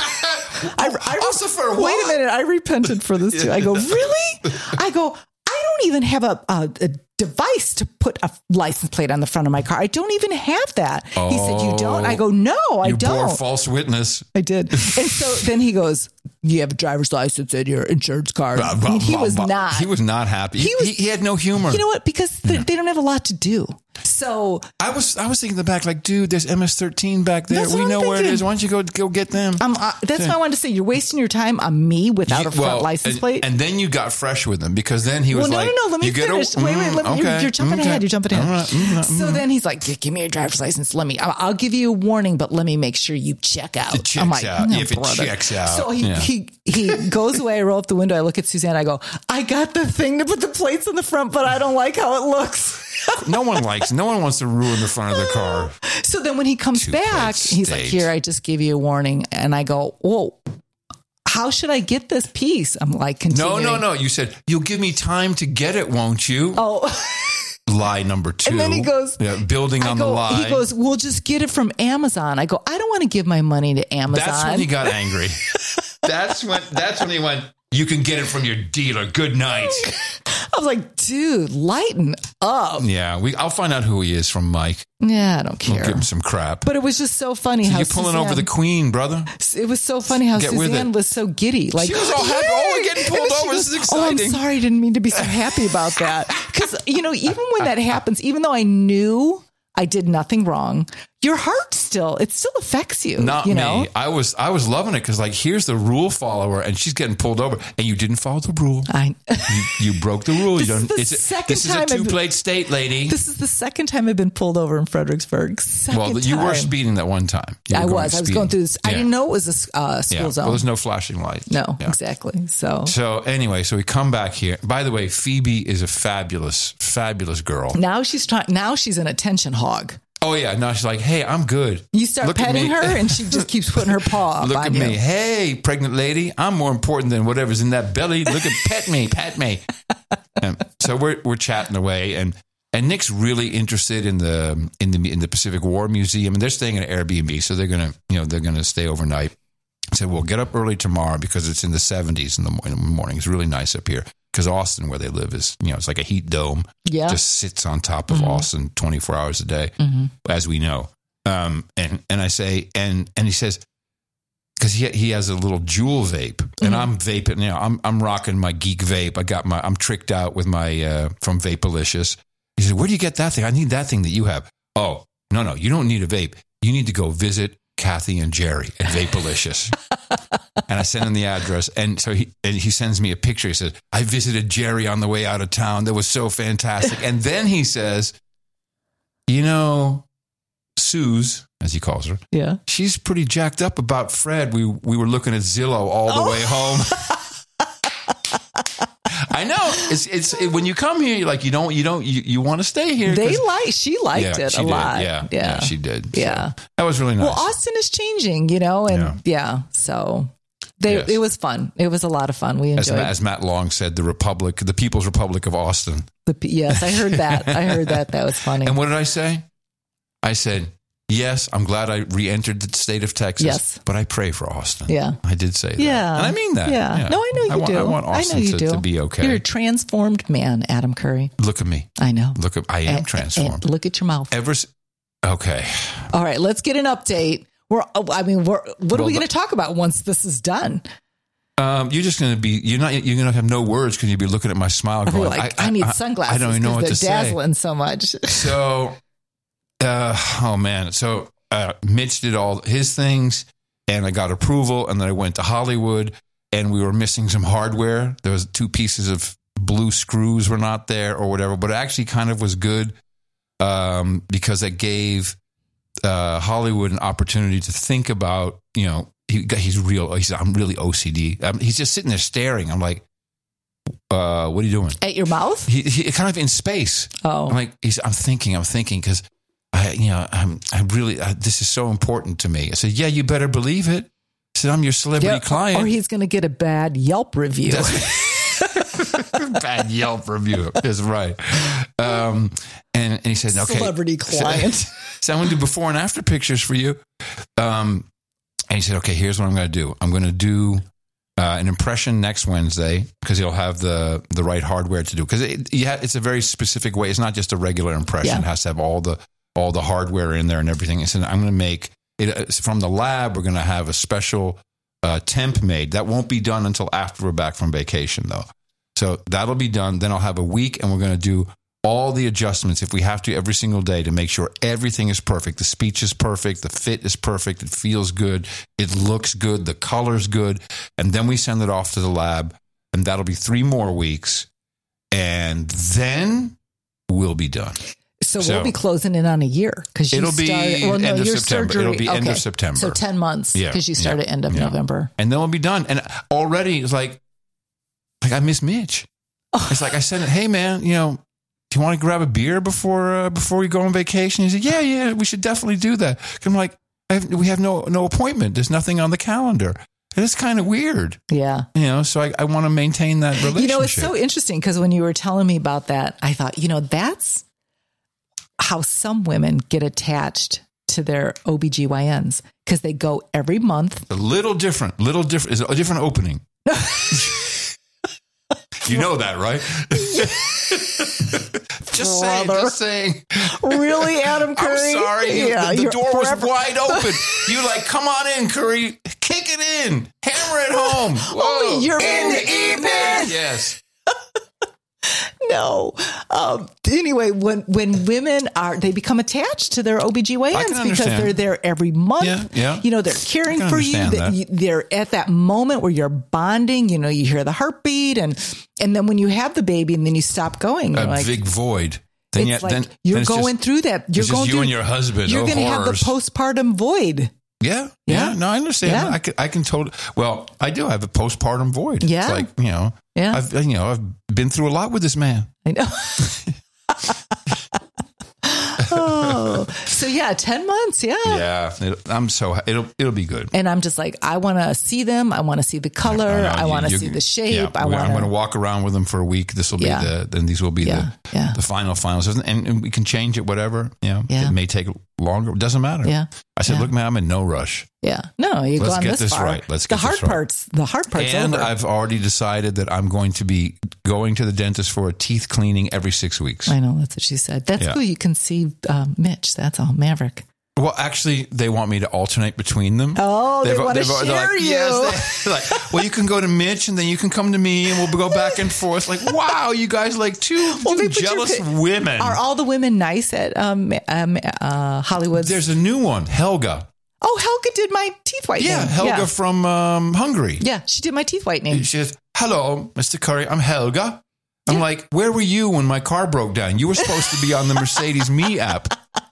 I, I, Also for wait what? a minute. I repented for this too. I go, really? I go, I don't even have a, a, a device to put a license plate on the front of my car. I don't even have that. He said, you don't? I go, no, I you don't. bore false witness. I did. And so then he goes, you have a driver's license and your insurance card. I mean, he was not. He was not happy. He, He was- he, he had no humor. You know what? Because they, they don't have a lot to do. So I was I was thinking in the back, like, dude, there's M S thirteen back there. That's We what know I'm where it thinking. is. Why don't you go go get them? um, uh, that's why I wanted to say you're wasting your time on me without a front Well, license and, plate. And then you got fresh with him because then he was well, no, like, no, no. Let me you get a- finish. wait, wait. mm, Let me, you're, okay, you're jumping okay. ahead. You're jumping ahead. All right, mm, mm, So then he's like, "G- give me your driver's license. Let me, I'll, I'll give you a warning, but let me make sure you check out. It checks I'm like, out. "No, If it brother." checks out. So he, Yeah. he, he goes away. I roll up the window. I look at Suzanne. I go, I got the thing to put the plates in the front, but I don't like how it looks. No one likes. No one wants to ruin the front of their car. So then when he comes Two-plate back, he's like, state. here, I just gave you a warning. And I go, whoa, how should I get this piece? I'm like, No, continuing. no, no. You said you'll give me time to get it, won't you? Oh, Lie number two. and then he goes, yeah, building I on go, the lie. he goes, we'll just get it from Amazon. I go, I don't want to give my money to Amazon. That's when he got angry. that's when. That's when he went. You can get it from your dealer. Good night. I was like, dude, lighten up. Yeah, we. I'll find out who he is from Mike. Yeah, I don't We'll care. give him some crap. But it was just so funny how You're pulling Suzanne, over the queen, brother. It was so funny how Get with Suzanne it. was so giddy. Like She was all happy. Oh, we're getting Yay! pulled And then she over. This is Oh, I'm exciting. sorry. I didn't mean to be so happy about that. Because, you know, even when that happens, even though I knew I did nothing wrong, your heart still, it still affects you. Not you me. know? I was. I was loving it because, like, here's the rule follower, and she's getting pulled over, and you didn't follow the rule. I, You, you broke the rule. This you is don't. the It's a, second this is a time I've- two plate state, lady. this is the second time I've been pulled over in Fredericksburg. Second well, you were time. speeding that one time. You I were going was. I was speeding. going through this. I Yeah. didn't know it was a s- uh, school Yeah. zone. Well, there's no flashing lights. no, Yeah. exactly. So So anyway, so we come back here. By the way, Phoebe is a fabulous, fabulous girl. now she's trying. Now she's an attention hog. Oh yeah, now she's like, hey, I'm good. You start Look at petting me. her, and she just keeps putting her paw up Look on at you. me. Hey, pregnant lady, I'm more important than whatever's in that belly. Look at pet me, pet me. And so we're we're chatting away, and And Nick's really interested in the in the in the Pacific War Museum, and they're staying in an Airbnb, so they're gonna you know they're gonna stay overnight. I said, "Well, get up early tomorrow because it's in the seventies in the, in the morning. It's really nice up here because Austin, where they live, is you know it's like a heat dome. Yeah, just sits on top of mm-hmm. Austin twenty-four hours a day, mm-hmm. as we know." Um, and and I say, and and he says, because he he has a little Juul vape, mm-hmm. and I'm vaping. You know, I'm I'm rocking my geek vape. I got my I'm tricked out with my uh, from Vaporlicious. He said, "Where do you get that thing? I need that thing that you have." Oh, no, no, you don't need a vape. You need to go visit Kathy and Jerry at Vaporlicious. And I send him the address. And so he and he sends me a picture. He says, "I visited Jerry on the way out of town. That was so fantastic." And then he says, "You know, Suze," as he calls her, yeah, she's pretty jacked up about Fred. We we were looking at Zillow all the oh. way home." I know it's it's it, when you come here, you're like you don't you don't you, you want to stay here. They like she liked yeah, it she a did. lot. Yeah, yeah, yeah, she did. Yeah, so that was really nice. Well, Austin is changing, you know, and yeah, yeah so they yes. it was fun. It was a lot of fun. We enjoyed. As, as Matt Long said, the Republic, the People's Republic of Austin. The, yes, I heard that. I heard that. That was funny. And what did I say? I said, yes, I'm glad I re-entered the state of Texas. Yes. But I pray for Austin. Yeah. I did say that. Yeah. And I mean that. Yeah. yeah. No, I know you I want, do. I want Austin I know you to, do. to be okay. You're a transformed man, Adam Curry. Look at me. I know. Look at I am and, transformed. And look at your mouth. Ever Okay. All right, let's get an update. We're I mean, we're what well, are we going to talk about once this is done? Um, you're just going to be, you're not, you're going to have no words because you'll be looking at my smile going, like, I, I, I need sunglasses. I don't even know what to say. They're dazzling so much. So, uh, oh man. So, uh, Mitch did all his things and I got approval and then I went to Hollywood and we were missing some hardware. There was two pieces of blue screws were not there or whatever, but it actually kind of was good, um, because it gave, uh, Hollywood an opportunity to think about, you know, He, he's real. He's, I'm really O C D. Um, he's just sitting there staring. I'm like, uh, what are you doing? At your mouth? He, he kind of in space. Oh, I'm like, he's, I'm thinking, I'm thinking because I, you know, I'm, I really, I, this is so important to me. I said, yeah, you better believe it. I said, I'm your celebrity yeah, client. Or he's going to get a bad Yelp review. Bad Yelp review is right. Um, and, and he said, okay. Celebrity client. So I'm going to do before and after pictures for you. Um, And he said, okay, here's what I'm going to do. I'm going to do uh, an impression next Wednesday because he'll have the, the right hardware to do. Because it, yeah, it's a very specific way. It's not just a regular impression. Yeah. It has to have all the all the hardware in there and everything. He said, I'm going to make it from the lab. We're going to have a special uh, temp made. That won't be done until after we're back from vacation, though. So that'll be done. Then I'll have a week and we're going to do all the adjustments, if we have to, every single day to make sure everything is perfect. The speech is perfect. The fit is perfect. It feels good. It looks good. The color's good. And then we send it off to the lab, and that'll be three more weeks. And then we'll be done. So, so we'll be closing in on a year because you it'll started. be Well, no, end of your September. surgery, It'll be okay. end of September. So ten months because yeah, you started yeah, end of yeah. November. And then we'll be done. And already it's like, like I miss Mitch. Oh. It's like I said, hey, man, you know, do you want to grab a beer before uh, before we go on vacation? He said, yeah, yeah, we should definitely do that. I'm like, I have, we have no no appointment. There's nothing on the calendar. And it's kind of weird. Yeah. You know, so I, I want to maintain that relationship. You know, it's so interesting because when you were telling me about that, I thought, you know, that's how some women get attached to their O B G Y Ns because they go every month. A little different, little different, is a different opening. You know that, right? Just saying, just saying. Really, Adam Curry? I'm sorry. Yeah, the the door forever. was wide open. You like, come on in, Curry. Kick it in. Hammer it home. Whoa. Oh, you're in the evening. Yes. No. Um, anyway, when when women are, they become attached to their O B G Y Ns because they're there every month. Yeah, yeah. You know, they're caring for you. That. you. They're at that moment where you're bonding. You know, you hear the heartbeat, and and then when you have the baby, and then you stop going. A like, big void. Then, it's yet, like then you're then going just, through that. You're it's going just you through, and your husband. You're oh, going to have the postpartum void. Yeah, yeah, yeah. No, I understand. Yeah. I can, I can totally. Well, I do have a postpartum void. Yeah, it's like you know, yeah. I've you know I've been through a lot with this man. I know. Oh, so So yeah, ten months. Yeah. Yeah. It, I'm so, it'll, it'll be good. And I'm just like, I want to see them. I want to see the color. I, I, I want to you, see the shape. Yeah, I I'm want going to walk around with them for a week. This will be Yeah. the, then these will be Yeah, the, yeah. the final finals. And, and we can change it, whatever. You know, Yeah. it may take longer. It doesn't matter. Yeah. I said, Yeah. look, man, I'm in no rush. Yeah. No, you've Let's gone get this, this far. right. Let's the get hard this right. parts. The hard parts And over. I've already decided that I'm going to be going to the dentist for a teeth cleaning every six weeks. I know, that's what she said. That's Yeah. who you conceived um, Mitch. That's all. Maverick. Well, actually, they want me to alternate between them. Oh, they They've- want to they've- they're share like, you. Yes, they're like, well, you can go to Mitch and then you can come to me and we'll go back and forth. Like, wow, you guys like two, Well, two they put your jealous pi- women. Are all the women nice at um, um, uh, Hollywood's? There's a new one, Helga. Oh, Helga did my teeth whitening. Yeah, Helga Yeah. from um, Hungary. Yeah, she did my teeth whitening. She says, hello, Mister Curry, I'm Helga. I'm like, where were you when my car broke down? You were supposed to be on the Mercedes Me app.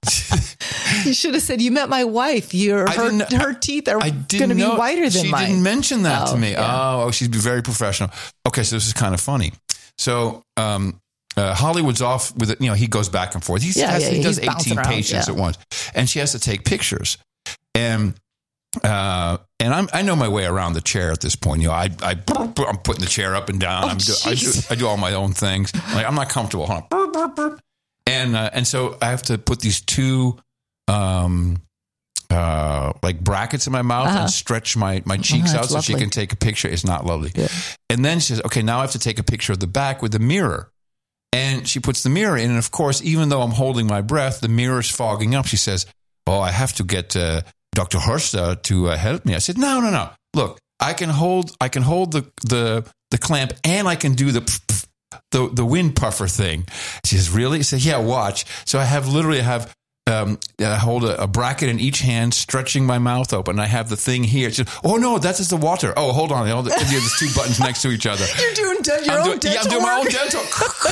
You should have said, you met my wife. Your I her, didn't- her teeth are I going didn't to be know. whiter than she mine. didn't mention that Oh, to me. yeah. Oh, oh, she's very professional. Okay, so this is kind of funny. So um, uh, Hollywood's off with it. You know, he goes back and forth. He's, Yeah, has, yeah, he he's does bouncing eighteen around, patients yeah. at once, and she has to take pictures. And uh, and I'm, I know my way around the chair at this point. You know, I, I I'm putting the chair up and down. Oh, I'm do, I do jeez. I do all my own things. Like, I'm not comfortable. Hold on. And uh, and so I have to put these two. Um, uh, like brackets in my mouth Uh-huh. and stretch my, my cheeks Oh, out that's so she lovely. can take a picture. It's not lovely. Yeah. And then she says, okay, now I have to take a picture of the back with the mirror. And she puts the mirror in. And of course, even though I'm holding my breath, the mirror's fogging up. She says, oh, I have to get uh, Doctor Horsta to uh, help me. I said, no, no, no. Look, I can hold I can hold the, the, the clamp and I can do the the the wind puffer thing. She says, really? I said, yeah, watch. So I have literally have Um, I hold a, a bracket in each hand, stretching my mouth open. I have the thing here. It's just, oh no, that's just the water. Oh, hold on. Hold, there's two buttons next to each other. You're doing de- your I'm own doing, dental yeah, I'm doing my own work? dental.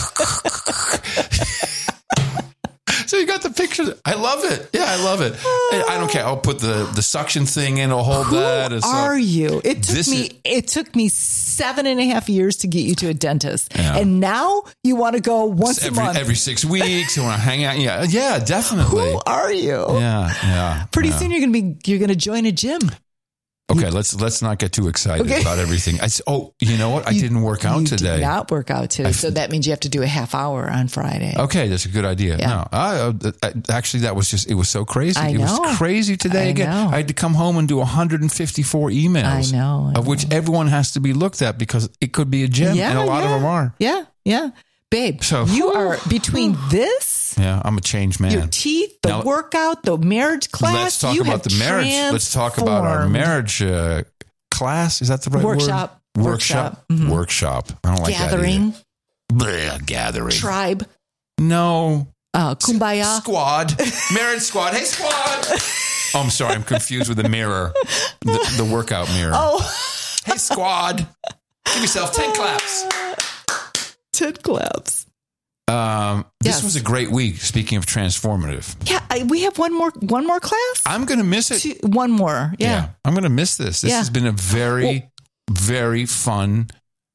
So you got the picture. I love it. Yeah, I love it. I don't care. I'll put the, the suction thing in. I'll hold Who that. It's are like, you? It took this me. is- it took me seven and a half years to get you to a dentist, Yeah. and now you want to go once every, a month. every six weeks. I want to hang out. Yeah, yeah, definitely. Who are you? Yeah, yeah. Pretty yeah. soon you're gonna be. You're gonna join a gym. Okay, let's let's not get too excited Okay. about everything. I, s- oh, you know what? I You- didn't work out you today. Did not work out today, so that means you have to do a half hour on Friday. Okay, that's a good idea. Yeah. No, I, uh, I, actually, that was just, it was so crazy. I It know. was crazy today I again. know. I had to come home and do one hundred fifty-four emails. I know, I of which everyone has to be looked at because it could be a gem, Yeah, and a lot yeah. of them are. Yeah, yeah, babe. So- you are between this, Yeah, I'm a changed man. your teeth, the Now- workout, the marriage class. Let's talk you about have the marriage. Let's talk about our transformed. marriage uh, class. Is that the right Workshop. word? Workshop. Workshop. Workshop. I don't like Gathering, that either. Bleh, gathering. tribe, no. uh, kumbaya. Squad. Marriage squad. Hey, squad. Oh, I'm sorry. I'm confused with the mirror, the, the workout mirror. Oh, Hey, squad. Give yourself ten claps. ten claps. Um, this Yes. was a great week. Speaking of transformative, Yeah, I, we have one more. One more class. I'm going to miss it. Two, one more. Yeah. I'm going to miss this. This Yeah. has been a very, very fun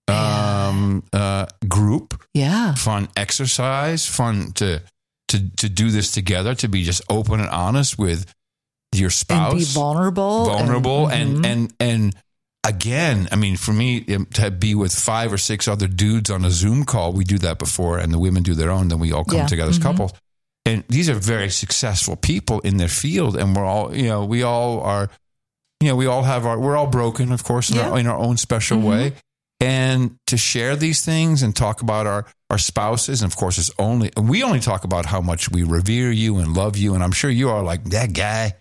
um, uh, group, Yeah. fun exercise, fun to to to do this together. To be just open and honest with your spouse, And be vulnerable. vulnerable, and mhm. and and again, I mean, for me um, to be with five or six other dudes on a Zoom call, we do that before, and the women do their own. Then we all come Yeah. together as Mhm. couples. And these are very successful people in their field, and we're all, you know, we all are, you know, we all have our, we're all broken, of course, in, Yeah. our, in our own special Mhm. way. And to share these things and talk about our, our spouses, and of course, it's only, we only talk about how much we revere you and love you. And I'm sure you are like, that guy,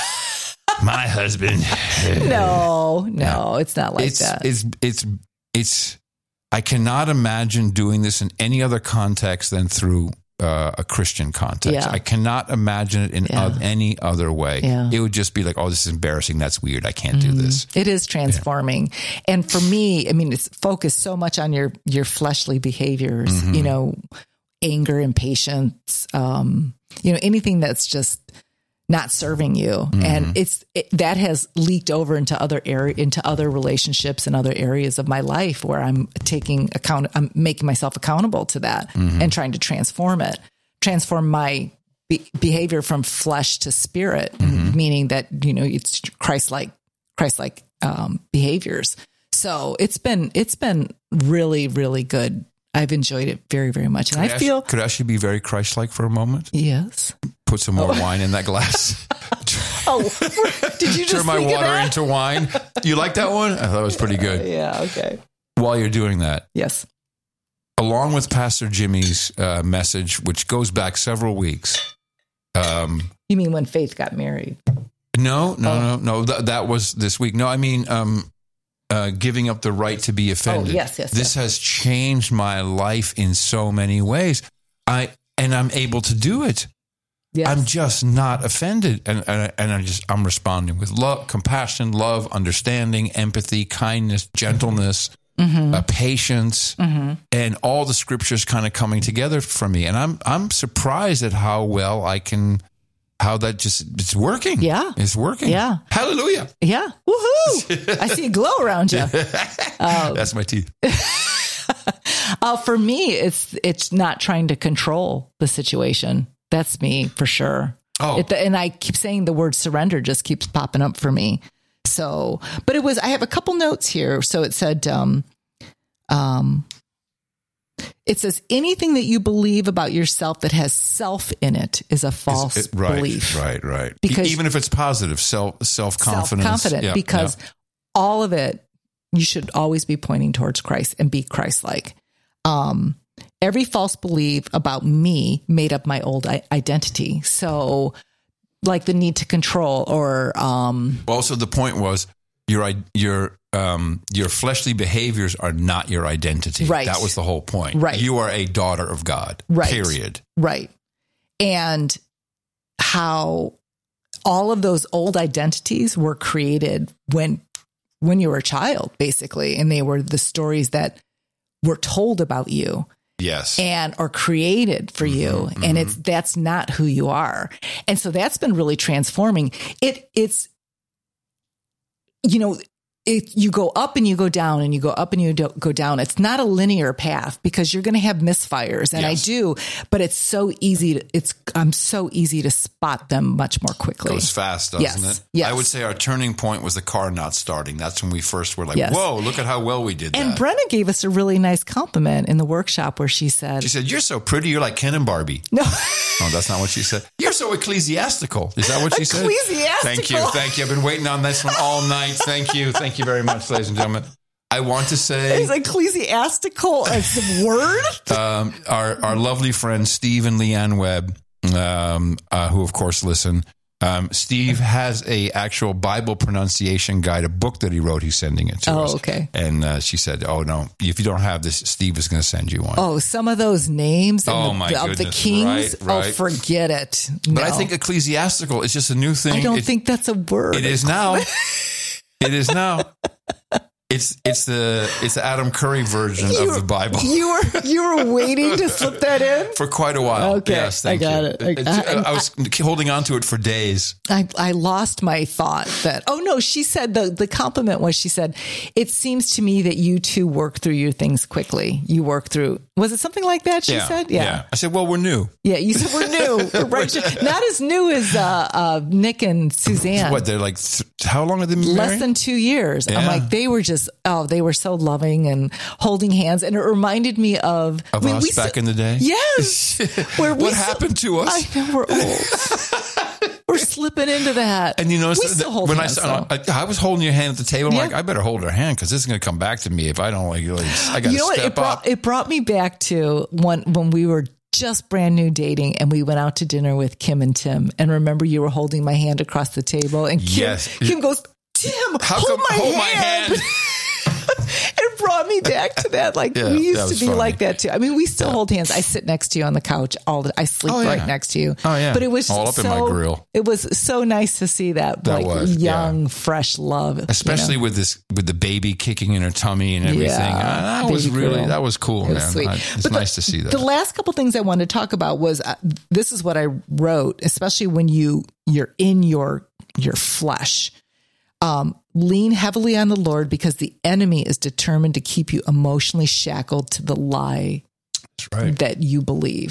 my husband. no, no, it's not like it's, that. It's, it's, it's, I cannot imagine doing this in any other context than through uh, a Christian context. Yeah. I cannot imagine it in Yeah. of any other way. Yeah. It would just be like, oh, this is embarrassing. That's weird. I can't do this. It is transforming. And for me, I mean, it's focused so much on your, your fleshly behaviors, Mm-hmm. you know, anger, impatience, um, you know, anything that's just not serving you. Mm-hmm. And it's, it, that has leaked over into other area, into other relationships and other areas of my life where I'm taking account, I'm making myself accountable to that Mm-hmm. and trying to transform it, transform my be- behavior from flesh to spirit, Mm-hmm. meaning that, you know, it's Christ-like, Christ-like um, behaviors. So it's been, it's been really, really good. I've enjoyed it very, very much. And Could I I feel, actually, could I actually be very Christ-like for a moment? yes. Put some more wine in that glass. Oh, did you just Turn my think of water that? into wine. You like that one? I thought it was pretty good. Yeah. Okay. While you're doing that, Yes. along with Pastor Jimmy's uh, message, which goes back several weeks. Um, You mean when Faith got married? no, no, Oh. no, no. Th- that was this week. No, I mean, um, uh, giving up the right to be offended. Oh, yes, yes, This yes. has changed my life in so many ways. I and I'm able to do it. Yes. I'm just not offended, and and, and I just I'm responding with love, compassion, love, understanding, empathy, kindness, gentleness, Mm-hmm. uh, patience, and all the scriptures kind of coming together for me. And I'm I'm surprised at how well I can, how that just it's working. Yeah. it's working. Yeah. Hallelujah. Yeah. Woohoo. I see a glow around you. That's my teeth. Uh, for me, it's it's not trying to control the situation. That's me for sure. Oh. It, and I keep saying the word surrender just keeps popping up for me. So, but it was, I have a couple notes here. So it said, um, um, it says anything that you believe about yourself that has self in it is a false It- right, belief. right, right. Because- E- even if it's positive, self self confidence, Self-confident, because all of it, you should always be pointing towards Christ and be Christ-like. Um, every false belief about me made up my old I- identity. So, like the need to control, or um, Also, the point was your i- your um, your fleshly behaviors are not your identity. Right. That was the whole point. Right. You are a daughter of God. Right. Period. right, and how all of those old identities were created when when you were a child, basically, and they were the stories that were told about you. Yes. And are created for you, Mm-hmm, and it's that's not who you are. And so that's been really transforming. It it's you know, it, you go up and you go down and you go up and you do, go down. It's not a linear path because you're going to have misfires, and Yes. I do. But it's so easy. To, it's I'm so easy to spot them much more quickly. Goes fast, doesn't Yes, it? yes. I would say our turning point was the car not starting. That's when we first were like, Yes. whoa, look at how well we did And that. Brenna gave us a really nice compliment in the workshop where she said, She said, you're so pretty. You're like Ken and Barbie. "No, No, that's not what she said. You're so ecclesiastical. Is that what she said? Ecclesiastical. Thank you. Thank you. I've been waiting on this one all night. Thank you. Thank you very much, ladies and gentlemen. I want to say is ecclesiastical a word?" um, our, our lovely friend, Steve and Leanne Webb, um, uh, who of course listen. Um, Steve has a actual Bible pronunciation guide, a book that he wrote. He's sending it to Oh, us. okay. And uh, she said, oh, no, if you don't have this, Steve is going to send you one. Oh, some of those names Oh, of the, my of the goodness. kings. Right, right. Oh, forget it. But I No. think ecclesiastical is just a new thing. I don't It- think that's a word. It is now. It is now. It's it's the it's the Adam Curry version You of were- the Bible You were you were waiting to slip that in. for quite a while. Okay, Yes, thank I got you. it. I- It's- I- I was holding on to it for days. I, I lost my thought that, oh no, she said the, the compliment was, she said, it seems to me that you two work through your things quickly. You work through, was it something like that? She yeah, said, yeah. I said, well, we're new. Yeah. You said we're new. We're right. Not as new as, uh, uh, Nick and Suzanne. What they're like? Th- how long have they been Less married? than two years. I'm Yeah. like, they were just, oh, they were so loving and holding hands. And it reminded me of, of I mean, us we back still- in the day. Yes. Where we What still- happened to us? I know, we're old. We're slipping into that. And you know, we still hold when hands, I, though. I I was holding your hand at the table, I'm Yeah. like, I better hold her hand because this is going to come back to me if I don't like. like I got to You know what? step It brought, up. it brought me back to when when we were just brand new dating and we went out to dinner with Kim and Tim. And remember, you were holding my hand across the table, and Kim, Yes. Kim goes, "Tim, How hold, come my, hold hand. my hand? It brought me back to that. Like Yeah, we used that to was be funny. like that too. I mean, we still hold hands. I sit next to you on the couch all the. I sleep Oh, yeah. right next to you. Oh, yeah. But it was All up so, in my grill. It was so nice to see that, That like was, young, yeah. fresh love, Especially you know? with this, with the baby kicking in her tummy and everything. Yeah, Uh, that was baby really, girl. that was cool, It was man. sweet. I- it's But the- nice to see that. The last couple things I wanted to talk about was uh, this is what I wrote, especially when you you're in your your flesh. Um, lean heavily on the Lord because the enemy is determined to keep you emotionally shackled to the lie That's right. that you believe.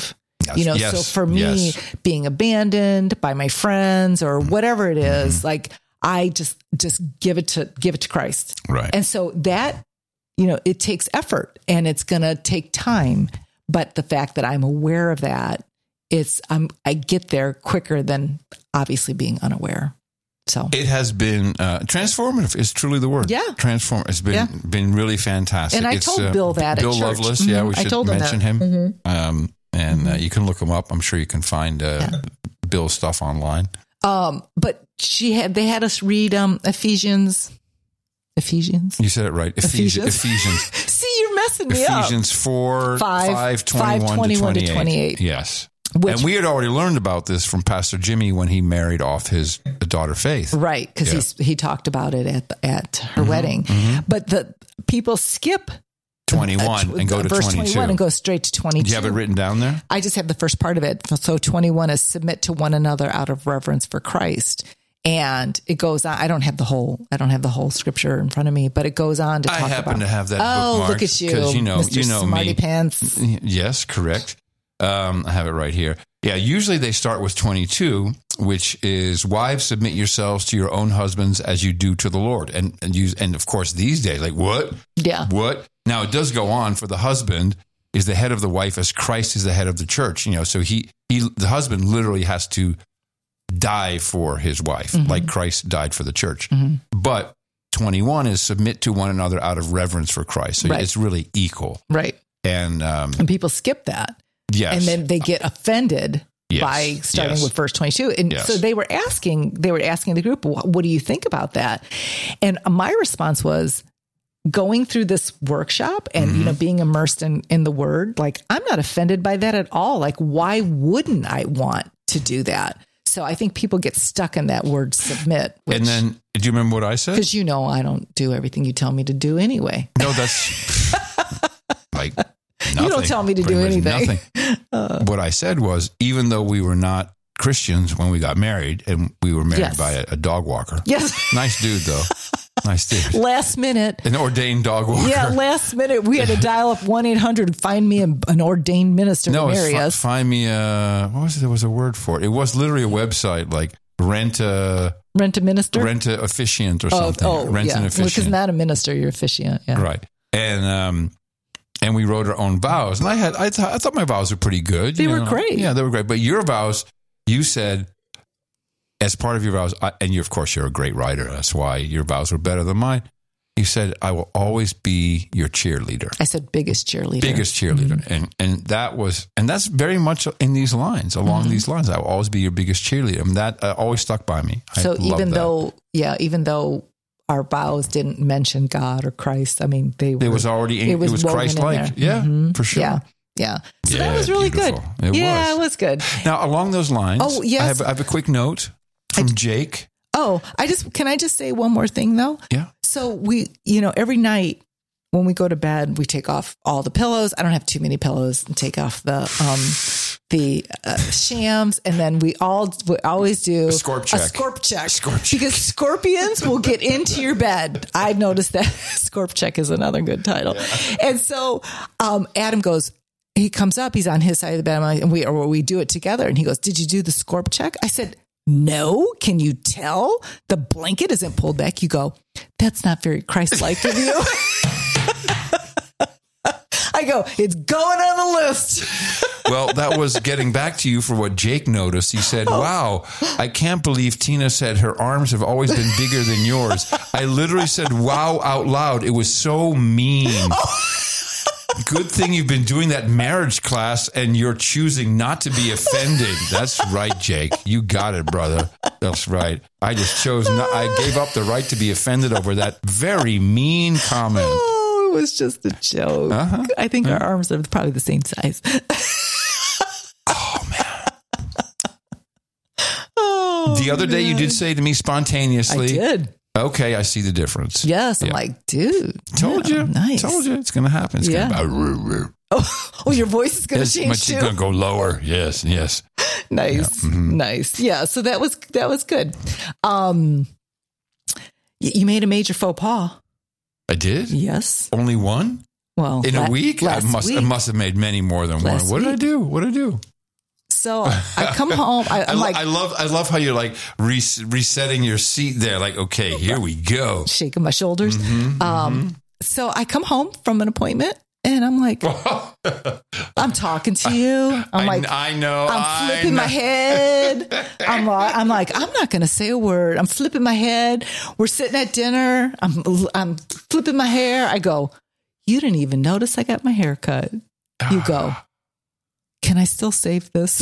Yes. You know, Yes. so for me, Yes. being abandoned by my friends or whatever it is, Mm-hmm. like I just just give it to give it to Christ. Right. And so that, you know, it takes effort and it's going to take time. But the fact that I'm aware of that, it's I'm I get there quicker than obviously being unaware. So It has been uh, transformative. Is truly the word. Yeah. Transform. It's been Yeah. been really fantastic. And I It's, told uh, Bill that at Bill church. Loveless. Yeah, Mhm. we I should told him mention that. him. Um, and uh, you can look him up. I'm sure you can find uh, Yeah. Bill's stuff online. um but she had they had us read um Ephesians Ephesians. You said it right. Ephesians. Ephesians. Ephesians. See, you're messing me up. Ephesians four, Five- five, five, twenty-one twenty-one to to twenty-eight. twenty-eight. Yes. Which- and we had already learned about this from Pastor Jimmy when he married off his daughter Faith. Right, because Yeah. he's he talked about it at the, at her wedding. But the people skip twenty-one uh, and go to verse twenty-two. twenty-one and go straight to twenty-two. Do you have it written down there? I just have the first part of it. So twenty-one is submit to one another out of reverence for Christ. And it goes on. I don't have the whole. I don't have the whole scripture in front of me, but it goes on to I talk happen about. to have that Oh, bookmarked look at you, because you know, Mister you know Smarty me. Pants. Yes, correct. Um, I have it right here. Yeah, usually they start with twenty-two, which is wives submit yourselves to your own husbands as you do to the Lord, and and use and of course these days, like what, Yeah, what? Now it does go on for the husband is the head of the wife as Christ is the head of the church. You know, so he he the husband literally has to die for his wife, Mm-hmm. like Christ died for the church. But twenty-one is submit to one another out of reverence for Christ. So Right. it's really equal. right. And um, And people skip that. yes, And then they get offended Yes, by starting yes. with verse twenty-two. And Yes. so they were asking, they were asking the group, what, what do you think about that? And my response was going through this workshop and, Mm-hmm. you know, being immersed in, in the word, like, I'm not offended by that at all. Like, why wouldn't I want to do that? So I think people get stuck in that word submit. Which, and then do you remember what I said? because you know, I don't do everything you tell me to do anyway. No, that's like nothing. You don't tell me to Pretty do much anything. Nothing. What I said was, even though we were not Christians when we got married, and we were married Yes. by a, a dog walker. Yes. Nice dude, though. Nice dude. Last minute. An ordained dog walker. Yeah, last minute we had to dial up one eight hundred find me an, an ordained minister No, to it's marry fi- us. find me a, what was it? There was a word for it. It was literally a website like rent a, Rent a minister? rent a officiant or oh, something. oh, rent yeah. an Because officiant. not a minister, you're officiant. Yeah. Right. And, um, and we wrote our own vows. And I had, I thought, I thought my vows were pretty good. They you were know. great. Yeah, they were great. But your vows, you said, as part of your vows, I, and you, of course, you're a great writer. That's why your vows were better than mine. You said, I will always be your cheerleader. I said biggest cheerleader. Biggest cheerleader. Mm-hmm. And and that was, and that's very much in these lines, along Mm-hmm. these lines. I will always be your biggest cheerleader. And that uh, always stuck by me. I So love even that. though, yeah, even though our vows didn't mention God or Christ, I mean, they were. It was already, in, it it was was, woven in Christ-like. there. Yeah, Mhm. for sure. Yeah. Yeah. So Yeah, that was really beautiful. good. It yeah, was. it was good. Now, along those lines, Oh, yes. I, have, I have a quick note from Jake. Oh, I just, can I just say one more thing though? Yeah. So we, you know, every night when we go to bed, we take off all the pillows. I don't have too many pillows and take off the, um, the uh, shams. And then we all, we always do A scorp check. A scorp check. Scorp check. Because scorpions will get into your bed. I've noticed that. Scorp check is another good title. Yeah. And so, um, Adam goes, he comes up, he's on his side of the bed, and we, or we do it together. And he goes, did you do the scorp check? I said, no. Can you tell the blanket isn't pulled back? You go, that's not very Christ-like of you. I go, it's going on the list. Well, that was getting back to you for what Jake noticed. He said, wow, I can't believe Tina said her arms have always been bigger than yours. I literally said, wow, out loud. It was so mean. Good thing you've been doing that marriage class and you're choosing not to be offended. That's right, Jake. You got it, brother. That's right. I just chose not, I gave up the right to be offended over that very mean comment. Oh, it was just a joke. Uh-huh. I think our arms are probably the same size. Oh, man. Oh, The other day you did say to me I spontaneously, did. okay, I see the difference. Yes. I'm Yeah. like, dude. Told yeah, you. Nice. Told you. It's going to happen. It's Yeah. going Oh, oh, your voice is going to to change It's too. going to go lower. Yes, yes. Nice. Yeah. Mhm. Nice. Yeah. So that was, that was good. Um, y- you made a major faux pas. I did? Yes. Only one? Well, In la- a week? I last must, week. I must have made many more than Last one. What did I week. do? What did I do? So I come home. I, I'm I, like, I love, I love how you're like res- resetting your seat there. Like, okay, here we go. Shaking my shoulders. Mm-hmm, um, mm-hmm. So I come home from an appointment and I'm like, I'm talking to you. I'm I, like, I know. I'm flipping I know. my head. I'm like, I'm like, I'm not going to say a word. I'm flipping my head. We're sitting at dinner. I'm, I'm flipping my hair. I go, you didn't even notice I got my hair cut. You go, can I still save this?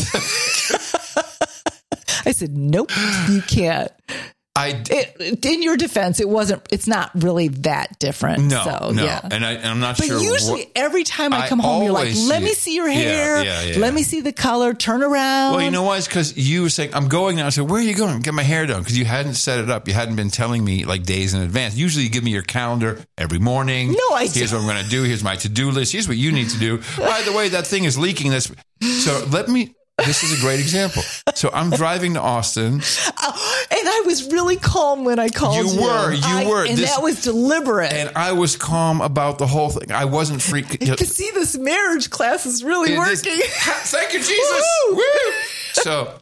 I said, nope, you can't. I, It, in your defense, it wasn't, it's not really that different. no, so, no. yeah. And, I, and I'm not But sure. usually what, every time I I come home, you're like, always let see me it. see your Yeah, hair. yeah, yeah. Let me see the color. Turn around. well, you know why? It's because you were saying, I'm going now. I said, where are you going? Get my hair done. Because you hadn't set it up. You hadn't been telling me like days in advance. Usually you give me your calendar every morning. No, I Here's don't. what I'm going to do. Here's my to-do list. Here's what you need to do. By the way, that thing is leaking. That's So let me... This is a great example. So I'm driving to Austin. Oh, and I was really calm when I called you. You were, you I- were. And This- that was deliberate. And I was calm about the whole thing. I wasn't freaking. to see this marriage class is really It is- working. Thank you, Jesus. Woo! Woo! So,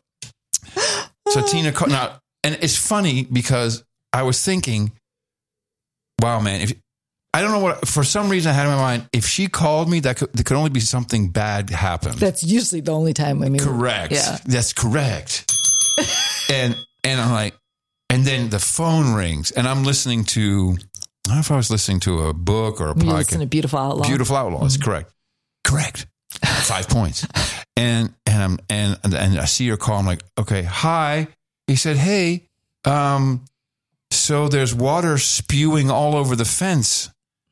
so Tina, ca- now, and it's funny because I was thinking, wow, man, if I don't know what, for some reason I had in my mind, if she called me, that could, there could only be something bad happen. That's usually the only time. I mean, Correct. Yeah. That's correct. and, and I'm like, and then the phone rings and I'm listening to, I don't know if I was listening to a book or a You podcast. listen to Beautiful Outlaw. Beautiful Outlaw. That's correct. Correct. Five points. And and I'm and and I see her call. I'm like, okay, hi. He said, hey, um, so there's water spewing all over the fence.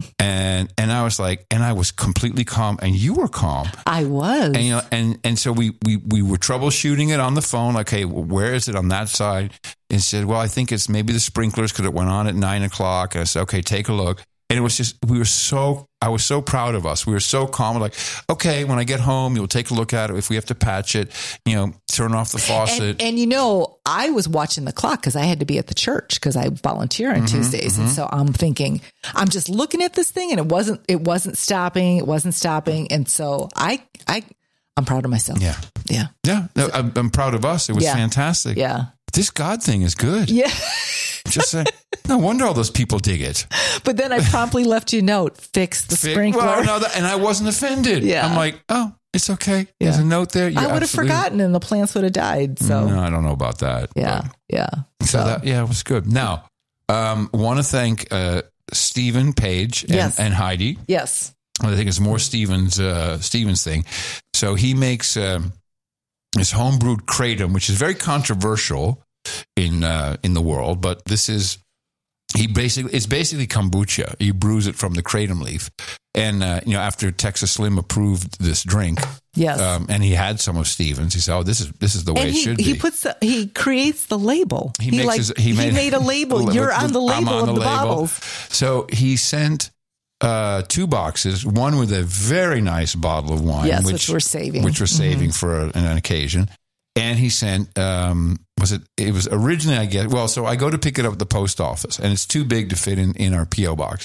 And and I was like, and I was completely calm, and you were calm. I was. And you know, and and so we we we were troubleshooting it on the phone. Like, hey, where is it on that side? And said, well, I think it's maybe the sprinklers because it went on at nine o'clock. And I said, okay, take a look. And it was just, we were so, I was so proud of us. We were so calm. Like, okay, when I get home, you'll take a look at it. If we have to patch it, you know, turn off the faucet. And, and you know, I was watching the clock because I had to be at the church because I volunteer on Mm-hmm, Tuesdays, and so I'm thinking, I'm just looking at this thing, and it wasn't, it wasn't stopping, it wasn't stopping, and so I, I, I'm proud of myself. yeah. yeah, Yeah. No, I'm, I'm proud of us. It was Yeah. fantastic. yeah, This God thing is good. yeah. Just say, no wonder all those people dig it. But then I promptly left you a note: fix the Fi- sprinkler. Well, no, that, and I wasn't offended. Yeah. I'm like, oh, it's okay. There's Yeah. a note there. You're I would have absolutely- forgotten, and the plants would have died. So No, I don't know about that. yeah, but- yeah. So, that, yeah, it was good. Now, um, want to thank uh, Stephen Page and, Yes. and Heidi. Yes. I think it's more Stephen's uh, Stephen's thing. So he makes um, this homebrewed kratom, which is very controversial in uh, in the world. But this is he basically it's basically kombucha. He brews it from the kratom leaf, and uh, you know after Texas Slim approved this drink, Yes. um, and he had some of Stephen's. He said, "Oh, this is this is the way and it he, should be." he puts the, he creates the label. He makes like his- he made- made a label. You're on the I'm label on of the, the label. bottles. So he sent uh, two boxes, one with a very nice bottle of wine, Yes, which, which we're saving. which we're saving for a, an occasion. And he sent, um, was it, it was originally, I guess, well, so I go to pick it up at the post office, and it's too big to fit in, in our P O box.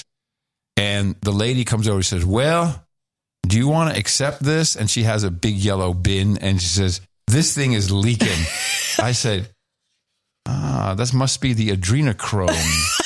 And the lady comes over and says, well, do you want to accept this? And she has a big yellow bin, and she says, this thing is leaking. I said, ah, that must be the adrenochrome.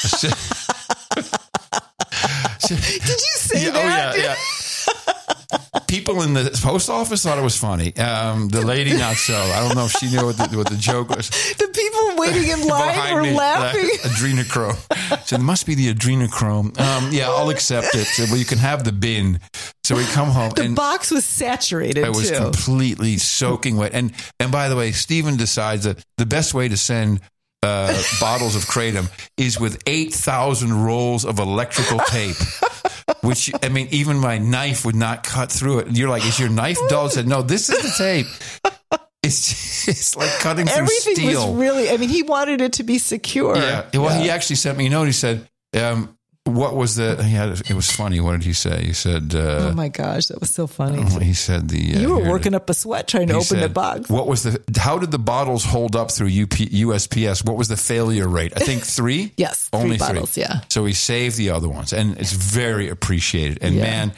Did you say Yeah, that? oh, yeah, yeah. People in the post office thought it was funny. Um, the lady, not so. I don't know if she knew what the, what the joke was. The people waiting in line Behind were me, laughing. uh, adrenochrome. So it must be the adrenochrome. Um, yeah, I'll accept it. So, well, you can have the bin. So we come home. The and box was saturated it was too. completely soaking wet. And and by the way, Stephen decides that the best way to send uh, bottles of kratom is with eight thousand rolls of electrical tape. Which, I mean, even my knife would not cut through it. And you're like, is your knife dull? I said, no, this is the tape. It's it's like cutting through Everything steel. was really. I mean, he wanted it to be secure. Yeah. Well, Yeah. he actually sent me a note. He said, um, what was the, he had, it was funny. What did he say? He said, uh, Oh my gosh, that was so funny. he said the, uh, You were here it working is. up a sweat trying to He open the said, box. What was the, how did the bottles hold up through U P, U S P S? What was the failure rate? I think three? Yes, three Only bottles, three. yeah. So he saved the other ones, and it's very appreciated. And Yeah. man,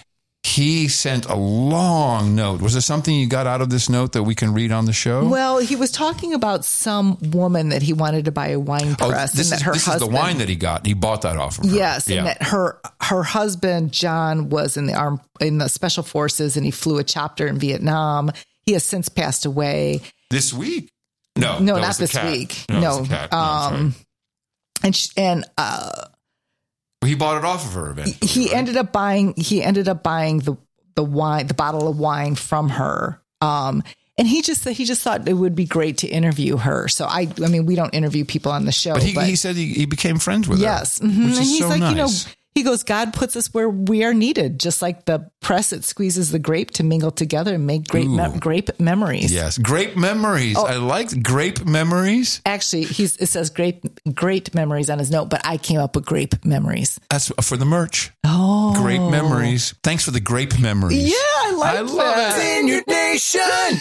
he sent a long note. Was there something you got out of this note that we can read on the show? Well, he was talking about some woman that he wanted to buy a wine press, oh, this and that is, her this husband. is the wine that he got. He bought that off of her. Yes, yeah. and that her her husband John was in the arm in the special forces, and he flew a chopper in Vietnam. He has since passed away. This week? No, no, that not was the this cat. week. No, No, it was the cat. No, um, sorry. and sh- and uh, he bought it off of her eventually. he right? ended up buying. He ended up buying the the wine, the bottle of wine from her. Um, and he just he just thought it would be great to interview her. So I, I mean, we don't interview people on the show, But he, but he said he, he became friends with yes, her. mhm. Which and is he's so like, nice. you know, he goes, God puts us where we are needed, just like the press. It squeezes the grape to mingle together and make great me- grape memories. Yes, great memories. Oh. I like grape memories. Actually, he's it says great great memories on his note, but I came up with grape memories. That's for the merch. Oh, Grape memories. Thanks for the grape memories. Yeah, I like I love that. it. Vineyard Nation.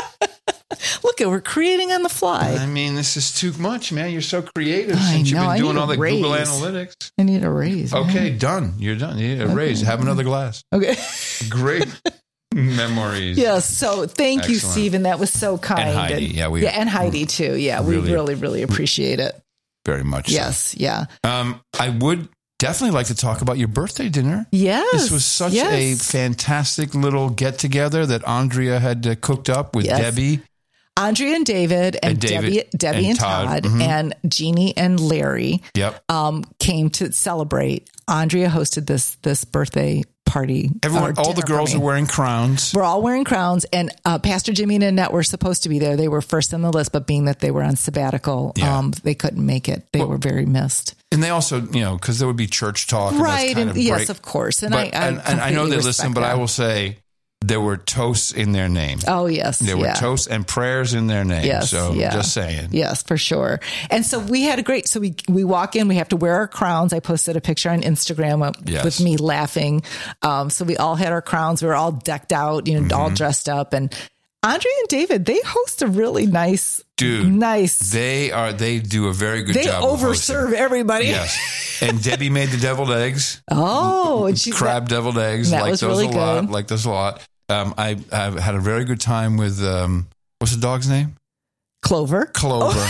Look, we're creating on the fly. I mean, this is too much, man. You're so creative I since know. you've I been doing need all a the Google raise. Analytics. I need a raise. man. Okay, done. You're done. Yeah, a raise. Have another glass. Okay. Great memories. Yes. So thank you, Excellent. Stephen. That was so kind. And Heidi. Yeah, we- yeah, and Heidi too. Yeah, we Really- really, really appreciate it. Very much so. Yes. Yeah. Um, I would definitely like to talk about your birthday dinner. Yes. This was such yes. a fantastic little get together that Andrea had uh, cooked up with Yes. Debbie. Andrea and David and, And David Debbie, Debbie and, and Todd, Todd. Mhm. and Jeannie and Larry Yep. um, came to celebrate. Andrea hosted this this birthday party. Everyone, or all the dinner girls for are me. wearing crowns. We're all wearing crowns, and uh, Pastor Jimmy and Annette were supposed to be there. They were first on the list, but being that they were on sabbatical, Yeah. um, they couldn't make it. They Well, were very missed. And they also, you know, because there would be church talk. And Right, that's kind and of yes, break. of course. And But, I, I, and, and I know they completely listen, respect but I that. will say there were toasts in their name. Oh yes, There were yeah. toasts and prayers in their name. Yes, so yeah. just saying. Yes, for sure. And so we had a great, so we, we walk in, we have to wear our crowns. I posted a picture on Instagram of, Yes. with me laughing. Um, so we all had our crowns. We were all decked out, you know, Mm-hmm. all dressed up. And Andrea and David, they host a really nice, Dude, nice, They are. They do a very good they job. of hosting. overserve everybody. Yes. And Debbie made the deviled eggs. Oh, and she's crab deviled eggs. That Like was those really a lot. good. Like those a lot. Um, I I've had a very good time with um, what's the dog's name? Clover. Clover.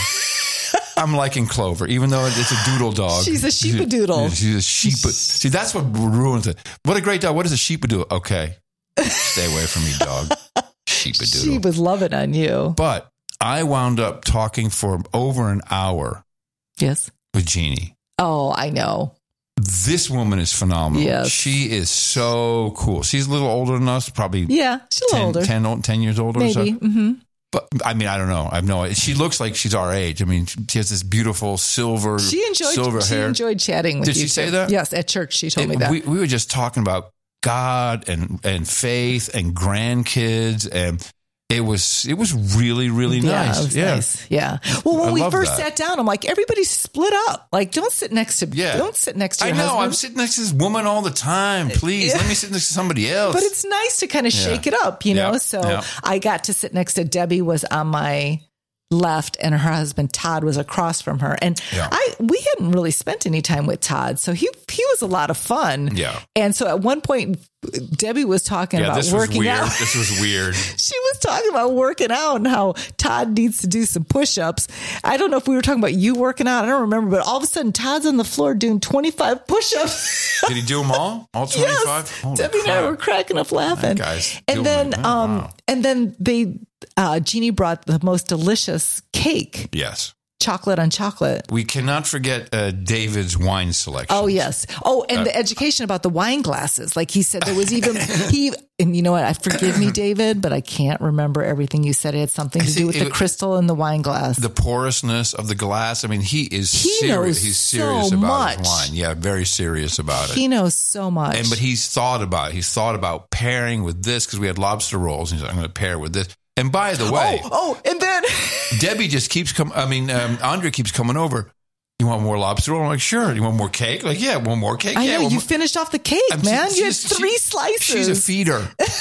I'm liking Clover, even though it's a doodle dog. She's a sheepadoodle. She's a sheep. See, that's what ruins it. What a great dog. What is a sheepadoodle? Okay, stay away from me, dog. Sheepadoodle. She was loving on you. But I wound up talking for over an hour Yes. with Jeannie. Oh, I know. This woman is phenomenal. Yes. She is so cool. She's a little older than us, probably Yeah, she's a little ten, older. ten, ten years older or Maybe. so. hmm But I mean, I don't know. I have no. She looks like she's our age. I mean, she has this beautiful silver, She enjoyed. silver she hair. enjoyed chatting with Did you. she say too. that? Yes, at church she told It- me that. we, we were just talking about God and and faith and grandkids, and it was it was really really yeah, nice. it was yeah. nice. Yeah. Well, when I we love first that. sat down, I'm like, everybody split up. Like, don't sit next to. Yeah. Don't sit next to I your know. husband. I'm sitting next to this woman all the time. Please Yeah. let me sit next to somebody else. But it's nice to kind of Yeah. shake it up, you know? Yeah. So Yeah. I got to sit next to Debbie was on my left and her husband Todd was across from her. And Yeah. I we hadn't really spent any time with Todd. So he he was a lot of fun. Yeah. And so at one point Debbie was talking yeah, about this was working weird. out. This was weird. She was talking about working out and how Todd needs to do some push-ups. I don't know if we were talking about you working out. I don't remember, but all of a sudden Todd's on the floor doing twenty-five push-ups. Did he do them all? All twenty-five? Yes. Debbie and I were cracking up laughing. That guy's and killing then, me. um, Wow. and then they, uh, Jeannie brought the most delicious cake, Yes. chocolate on chocolate. We cannot forget uh, David's wine selection. Oh yes. Oh, and Uh, the education about the wine glasses. Like he said, there was even he. And you know what? I forgive me, David, but I can't remember everything you said. It had something I to do think with it the was- crystal in the wine glass. The porousness of the glass. I mean, he is He serious. knows He's so serious about his much. wine. Yeah, very serious about it. He knows so much. And but he's thought about it. He's thought about pairing with this because we had lobster rolls. He's like, I'm going to pair with this. And by the way, oh, oh, and then Debbie just keeps coming. I mean, um, Andre keeps coming over. You want more lobster roll? I'm like, sure. You want more cake? Like, yeah, one more cake. I yeah, know one you more. finished off the cake, I'm- man. she- You had she's- three she- slices. She's a feeder.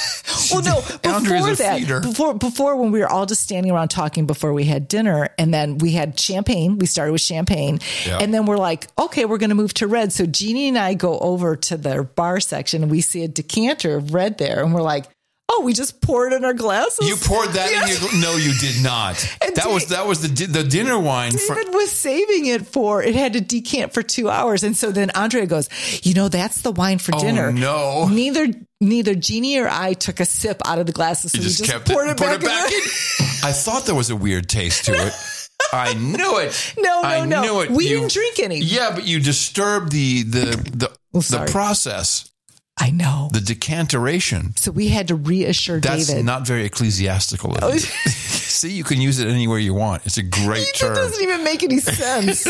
Well, no, before Andrea's a that, feeder. before before when we were all just standing around talking before we had dinner, and then we had champagne. We started with champagne, Yeah. and then we're like, okay, we're going to move to red. So Jeannie and I go over to their bar section, and we see a decanter of red there, and we're like, oh, we just poured in our glasses. You poured that Yes. in your... No, you did not. And that Da- was that was the di- the dinner wine. For, David was saving it for, it had to decant for two hours. And so then Andrea goes, you know, that's the wine for Oh, dinner. no. Neither neither Jeannie or I took a sip out of the glasses. So you we just, just kept poured it, it, poured back, it back in. in. I thought there was a weird taste to it. I knew it. No, no, I no. knew it. We You- didn't drink any. Yeah, but you disturbed the the the, Oh, the sorry. process, I know. the decantation. So we had to reassure That's David. not very ecclesiastical. Of you. See, you can use it anywhere you want. It's a great It term. doesn't even make any sense.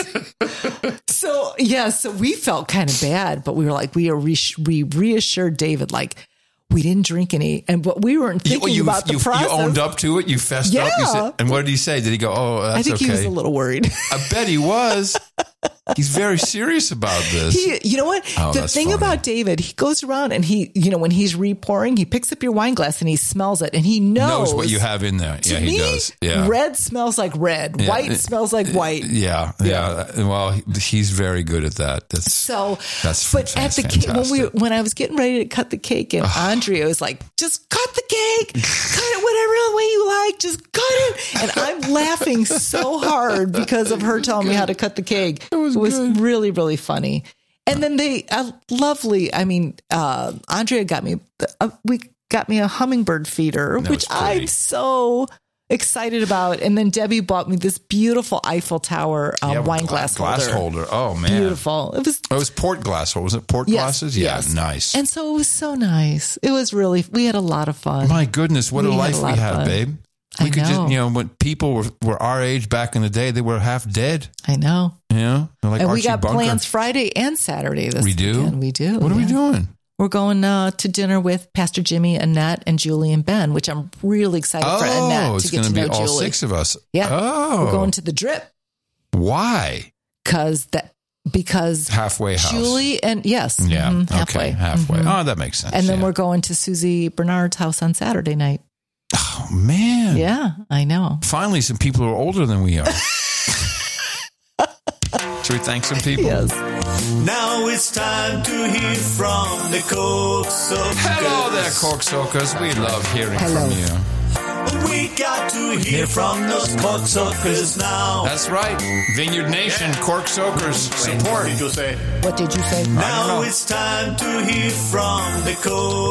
So yeah, so we felt kind of bad, but we were like, we are re- we reassured David, like we didn't drink any, and but we weren't You, thinking you, about the you, process. you owned up to it. You fessed up. You Yeah. said, and what did he say? Did he go, oh, that's I think okay? he was a little worried. I bet he was. He's very serious about this. He, you know what? Oh, the that's thing funny. about David, he goes around and he, you know, when he's re-pouring, he picks up your wine glass and he smells it and he knows, knows what you have in there. To Yeah, he me, does. Yeah. red smells like red. Yeah. White smells like white. Yeah, yeah. Well, he, he's very good at that. That's So, That's but at that's the cake, when we fantastic. when I was getting ready to cut the cake, and Andrea was like, "Just cut the cake, cut it whatever way you like, just cut it." And I'm laughing so hard because of her telling me how to cut the cake. It was good. really really funny. And then they, uh, lovely. I mean, uh, Andrea got me. Uh, we got me a hummingbird feeder, That which was pretty. I'm so excited about. And then Debbie bought me this beautiful Eiffel Tower um, Yeah, wine gla- glass, glass holder. holder. Oh man, Beautiful. It was Oh, it was port glass. What was it? Port Yes, glasses? Yeah, yes. nice. And so it was so nice. It was really, we had a lot of fun. My goodness, what We a had a life lot we of had, fun. babe. We I could just, know. you know, when people were, were our age back in the day, they were half dead. I know. You know, They're like And Archie we got Bunker. plans Friday and Saturday this We do? weekend. We do. What are we yeah. doing? We're going uh, to dinner with Pastor Jimmy, Annette, and Julie and Ben, which I'm really excited for Annette Oh, to it's get going to to be know all Julie. six of us. Yeah. Oh, We're going to the Drip why? because that because Halfway house. Julie and yes, Yeah. mhm, Okay. halfway. Halfway. Mhm. Oh, that makes sense. And then yeah. we're going to Susie Bernard's house on Saturday night. Oh, man. Yeah, I know. Finally, some people who are older than we are. Should we thank some people? Yes. Now it's time to hear from the Corksuckers. Hello there, Corksuckers. We love hearing Hello. from you. We got to hear from those Corksuckers now. That's right. Vineyard Nation, Corksuckers, support. Did you say? What did you say? Now know. it's time to hear from the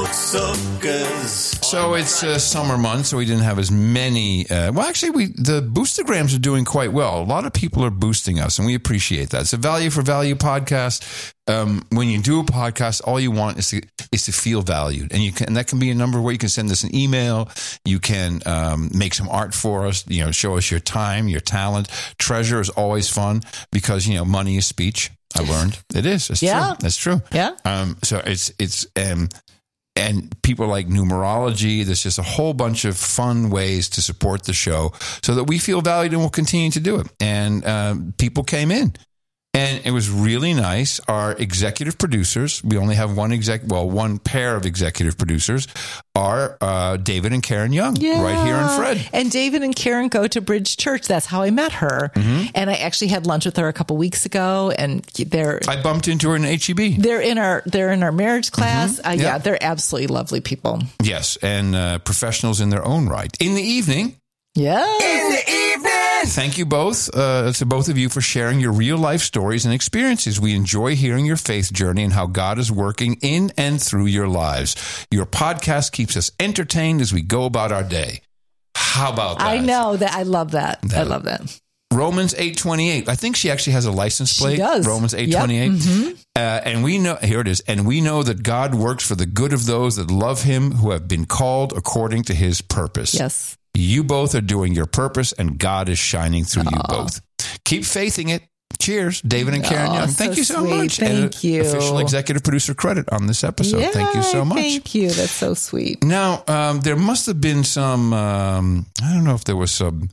Corksuckers. So it's uh, summer months, so we didn't have as many. Uh, well, actually, we the Boostergrams are doing quite well. A lot of people are boosting us, and we appreciate that. It's a value for value podcast. Um, when you do a podcast, all you want is to is to feel valued, and you can. And that can be a number of ways. You can send us an email. You can um, make some art for us. You know, show us your time, your talent. Treasure is always fun because you know money is speech. I learned it is. It's Yeah. true. That's true. Yeah. Um, so it's it's um, and people like numerology. There's just a whole bunch of fun ways to support the show so that we feel valued and we'll continue to do it. And um, people came in. And it was really nice. Our executive producers, we only have one exec, well, one pair of executive producers, are uh, David and Karen Young, Yeah. right here in Fred. And David and Karen go to Bridge Church. That's how I met her. Mm-hmm. And I actually had lunch with her a couple weeks ago, and they're I bumped into her in H E B. they're in our they're in our marriage class. Uh, yeah. Yeah. they're absolutely lovely people. Yes, and uh, professionals in their own right. In the evening, Yeah. thank you both, uh, to both of you for sharing your real life stories and experiences. We enjoy hearing your faith journey and how God is working in and through your lives. Your podcast keeps us entertained as we go about our day. How about that? I know that. I love that. I That- love that. Romans eight twenty-eight. I think she actually has a license She plate. does. Romans eight twenty-eight. Mm-hmm. Uh, and we know, here it is. And we know that God works for the good of those that love him, who have been called according to his purpose. Yes. You both are doing your purpose, and God is shining through you both. Keep faithing it. Cheers, David and Karen Aw, Young. Thank so you so sweet. much. Thank and you. Official executive producer credit on this episode. Yeah, Thank you so much. Thank you. That's so sweet. Now, um, there must have been some, um, I don't know if there was some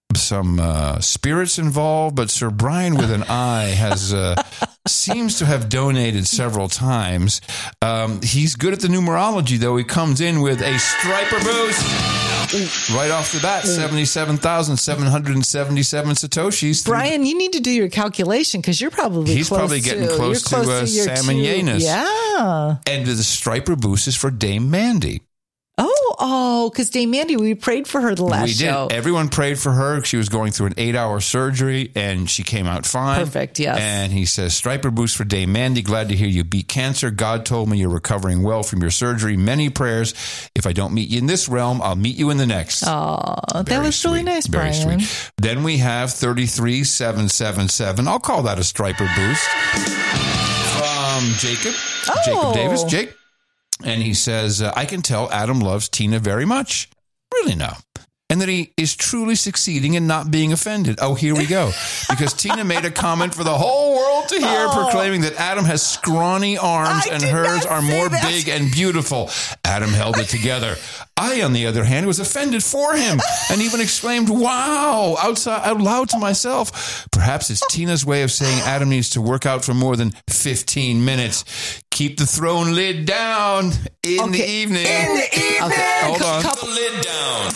some uh, spirits involved, but Sir Brian with an I has uh, seems to have donated several times. Um, he's good at the numerology, though. He comes in with a striper boost right off the bat, seventy-seven thousand seven hundred seventy-seven Satoshis. Brian, you need to do your calculation because you're probably He's close probably getting to, close, you're to, uh, to your Sam two. and Yanis. Yeah. And the striper boost is for Dame Mandy. Oh, oh, because Dame Mandy, we prayed for her the last we did. show. Everyone prayed for her. She was going through an eight-hour surgery, and she came out fine. Perfect, yes. And he says, striper boost for Dame Mandy. Glad to hear you beat cancer. God told me you're recovering well from your surgery. Many prayers. If I don't meet you in this realm, I'll meet you in the next. Oh, that Very was really sweet. nice, Very Brian. sweet. Then we have thirty-three seven seven seven. I'll call that a striper boost. From Jacob. Oh. Jacob Davis. Jake. And he says, uh, I can tell Adam loves Tina very much. Really now. And that he is truly succeeding in not being offended. Oh, here we go. Because Tina made a comment for the whole world to hear, Oh. proclaiming that Adam has scrawny arms I and did hers not are say more that. big and beautiful. Adam held it together. I, on the other hand, was offended for him and even exclaimed, wow, outside, out loud to myself. Perhaps it's Tina's way of saying Adam needs to work out for more than fifteen minutes. Keep the throne lid down in Okay. the evening. In the evening. Okay, hold on. Couple- lid down.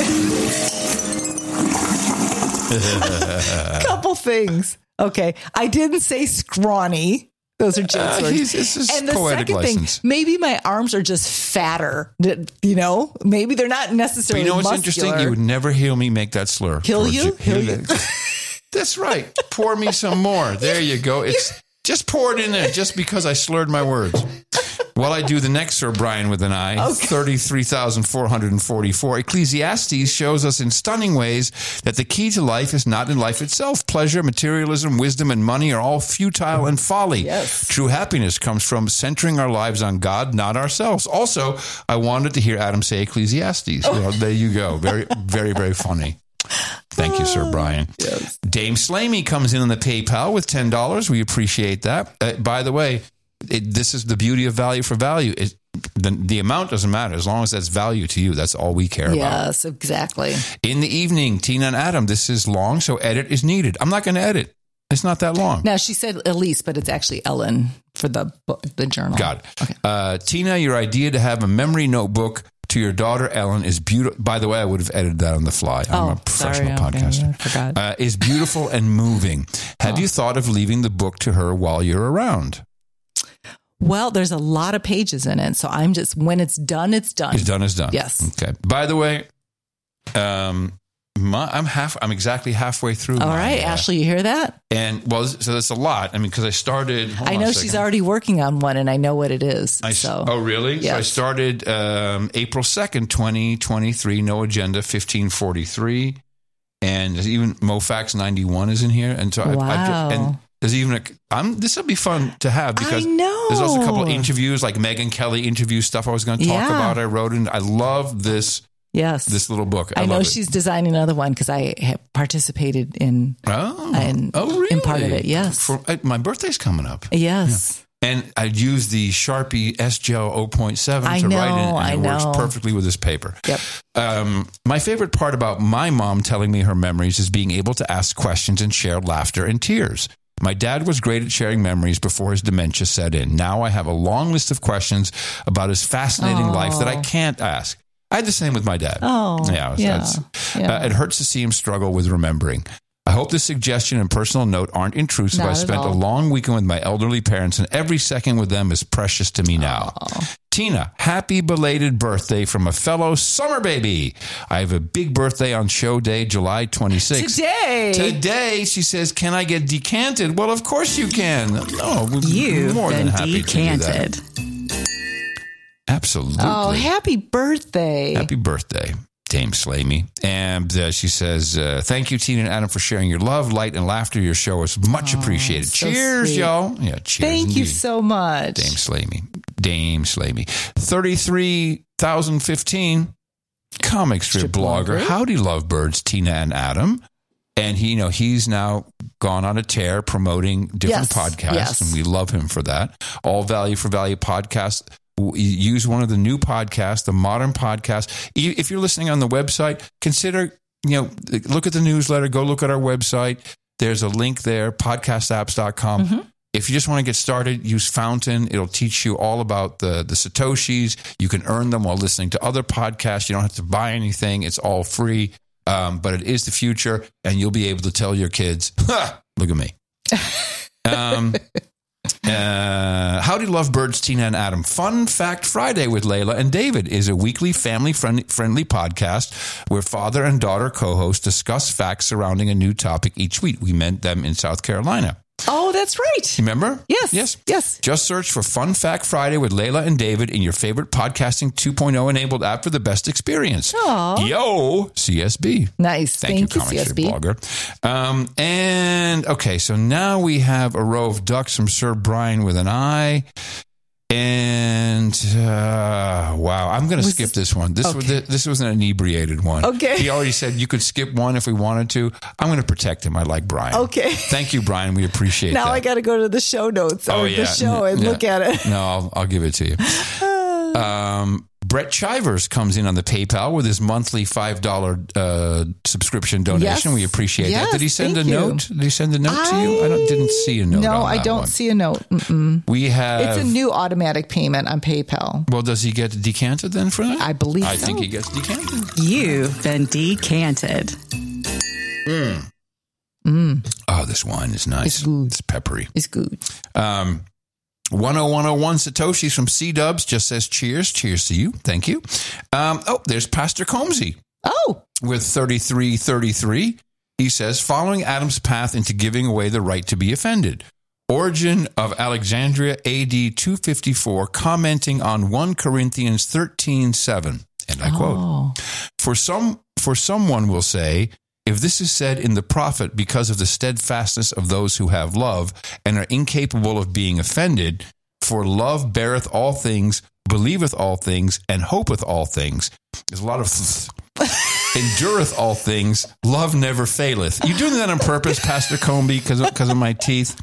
Couple things. Okay. I didn't say scrawny. Those are Jake's Uh, words. he's- it's just And the poetic second license. thing, maybe my arms are just fatter. You know, maybe they're not But necessarily you know what's muscular. interesting? You would never hear me make that slur. Kill towards you? Kill you. That's right. Pour me some more. There you go. It's just pour it in there just because I slurred my words. While I do the next Sir Brian with an I, Okay. thirty-three thousand four hundred forty-four. Ecclesiastes shows us in stunning ways that the key to life is not in life itself. Pleasure, materialism, wisdom, and money are all futile and folly. Yes. True happiness comes from centering our lives on God, not ourselves. Also, I wanted to hear Adam say Ecclesiastes. You know, there you go. Very, very, very funny. Thank you, Sir Brian. Yes. Dame Slamey comes in on the PayPal with ten dollars. We appreciate that. Uh, by the way, it, this is the beauty of value for value. It, the, the amount doesn't matter. As long as that's value to you, that's all we care about. Yes, exactly. In the evening, Tina and Adam, this is long, so edit is needed. I'm not going to edit. It's not that long. Now, she said Elise, but it's actually Ellen for the book, the journal. Got it. Okay. Uh, Tina, your idea to have a memory notebook to your daughter Ellen is beautiful. By the way, I would have edited that on the fly. I'm Oh, a professional sorry. Okay, podcaster. I forgot. Uh, is beautiful and moving. Have Oh. you thought of leaving the book to her while you're around? Well, there's a lot of pages in it, so I'm just when it's done, it's done. It's done. Is done. Yes. Okay. By the way, um, my, I'm half. I'm exactly halfway through. All my, right, uh, Ashley, you hear that? And well, so that's a lot. I mean, because I started. hold I on a know second. she's already working on one, and I know what it is. I, so, oh, really? So I Yes. started um, April second, twenty twenty-three, no agenda, fifteen forty-three. And there's even MoFax ninety-one is in here. And so I, I Wow. and there's even a, I'm, this will be fun to have because I know. there's also a couple of interviews, like Megyn Kelly interview stuff I was going to talk Yeah. about. I wrote in. I love this, yes, this little book. I, I know love it. she's designing another one because I have participated in Oh, and oh, really? in part of it, yes. For, uh, my birthday's coming up. yes. And I used the Sharpie S Gel zero point seven I to know, write in, and I it works know. perfectly with this paper. Yep. Um, my favorite part about my mom telling me her memories is being able to ask questions and share laughter and tears. My dad was great at sharing memories before his dementia set in. Now I have a long list of questions about his fascinating Oh. life that I can't ask. I had the same with my dad. Oh, yeah. yeah, that's- yeah. Uh, it hurts to see him struggle with remembering. I hope this suggestion and personal note aren't intrusive. Not I at spent a all. long weekend with my elderly parents, and every second with them is precious to me now. Oh. Tina, happy belated birthday from a fellow summer baby. I have a big birthday on show day, July twenty-sixth. Today, Today, she says, can I get decanted? Well, of course you can. No, we're You've more than been happy decanted. to do that. Absolutely. oh, happy birthday! Happy birthday, Dame Slamey. And uh, she says, uh, thank you, Tina and Adam, for sharing your love, light, and laughter. Your show is much appreciated. so Cheers, sweet. y'all. Yeah, cheers. Thank you indeed. so much. Dame Slamey. Dame Slamey. thirty-three thousand fifteen comic strip Strip blogger. blogger. Howdy, lovebirds, Tina and Adam. And he, you know, he's now gone on a tear promoting different Yes, podcasts, yes. and we love him for that. All Value for Value podcast. W- Use one of the new podcasts, the modern podcast. E- If you're listening on the website, consider you know, look at the newsletter, go look at our website. There's a link there, podcast apps dot com. Mm-hmm. If you just want to get started, use Fountain. It'll teach you all about the, the Satoshis. You can earn them while listening to other podcasts. You don't have to buy anything. It's all free. Um, but it is the future, and you'll be able to tell your kids, ha, look at me. um, uh, Howdy Lovebirds, Tina and Adam. Fun Fact Friday with Layla and David is a weekly family-friendly friendly podcast where father and daughter co-hosts discuss facts surrounding a new topic each week. We met them in South Carolina. Oh, that's right. Remember? Yes. Yes. Yes. Just search for Fun Fact Friday with Layla and David in your favorite podcasting two point oh enabled app for the best experience. Aww. Yo, C S B. Nice. Thank, Thank you, you C S B. Blogger. Um, and, okay, so now we have a row of ducks from Sir Brian with an I. And, uh, wow, I'm going to skip this one. This, okay. was, this was an inebriated one. Okay. He already said you could skip one if we wanted to. I'm going to protect him. I like Brian. Okay. Thank you, Brian. We appreciate now that. Now I got to go to the show notes or oh, yeah. the show and yeah. look at it. No, I'll, I'll give it to you. Um, Brett Chivers comes in on the PayPal with his monthly five dollars uh, subscription donation. Yes. We appreciate yes, that. Did he send a you. note? Did he send a note I, to you? I don't, didn't see a note. No, on I that don't one. see a note. Mm-mm. We have. It's a new automatic payment on PayPal. Well, does he get decanted then for that? I believe I so. think he gets decanted. You've been decanted. Mm. Mm. Oh, this wine is nice. It's good. It's peppery. It's good. Um, one oh one oh one Satoshis from C-Dubs just says cheers. Cheers to you. Thank you. Um, oh, there's Pastor Combsy. Oh. With thirty-three thirty-three. He says, following Adam's path into giving away the right to be offended. Origin of Alexandria, A D two fifty-four, commenting on First Corinthians thirteen seven. And I quote, oh. For some, for someone will say, if this is said in the prophet because of the steadfastness of those who have love and are incapable of being offended, for love beareth all things, believeth all things, and hopeth all things. There's a lot of endureth all things, love never faileth. You doing that on purpose, Pastor Comby, because of, because of my teeth?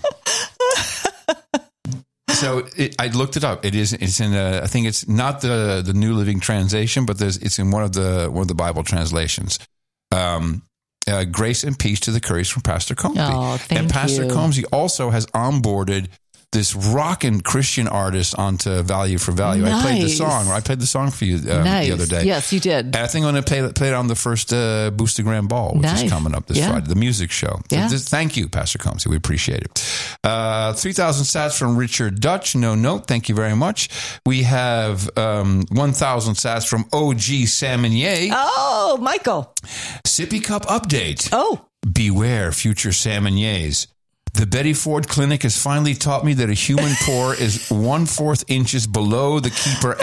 So it, I looked it up. It is. It's in. A, I think it's not the the New Living Translation, but there's. It's in one of the one of the Bible translations. Um, uh, grace and peace to the Currys from Pastor Comsey. Oh, thank and Pastor you. Comsey also has onboarded this rockin' Christian artist onto Value for Value. Nice. I played the song. I played the song for you um, nice. the other day. Yes, you did. And I think I'm going to play, play it on the first uh, Boostergram Ball, which nice. is coming up this yeah. Friday, the music show. So yeah. this, thank you, Pastor Comsey. We appreciate it. Uh, three thousand sats from Richard Dutch. No note. Thank you very much. We have um, one thousand sats from O G Salmonier. Oh, Michael. Sippy Cup update. Oh. Beware future Salmoniers. The Betty Ford Clinic has finally taught me that a human pore is one-fourth inches below the keeper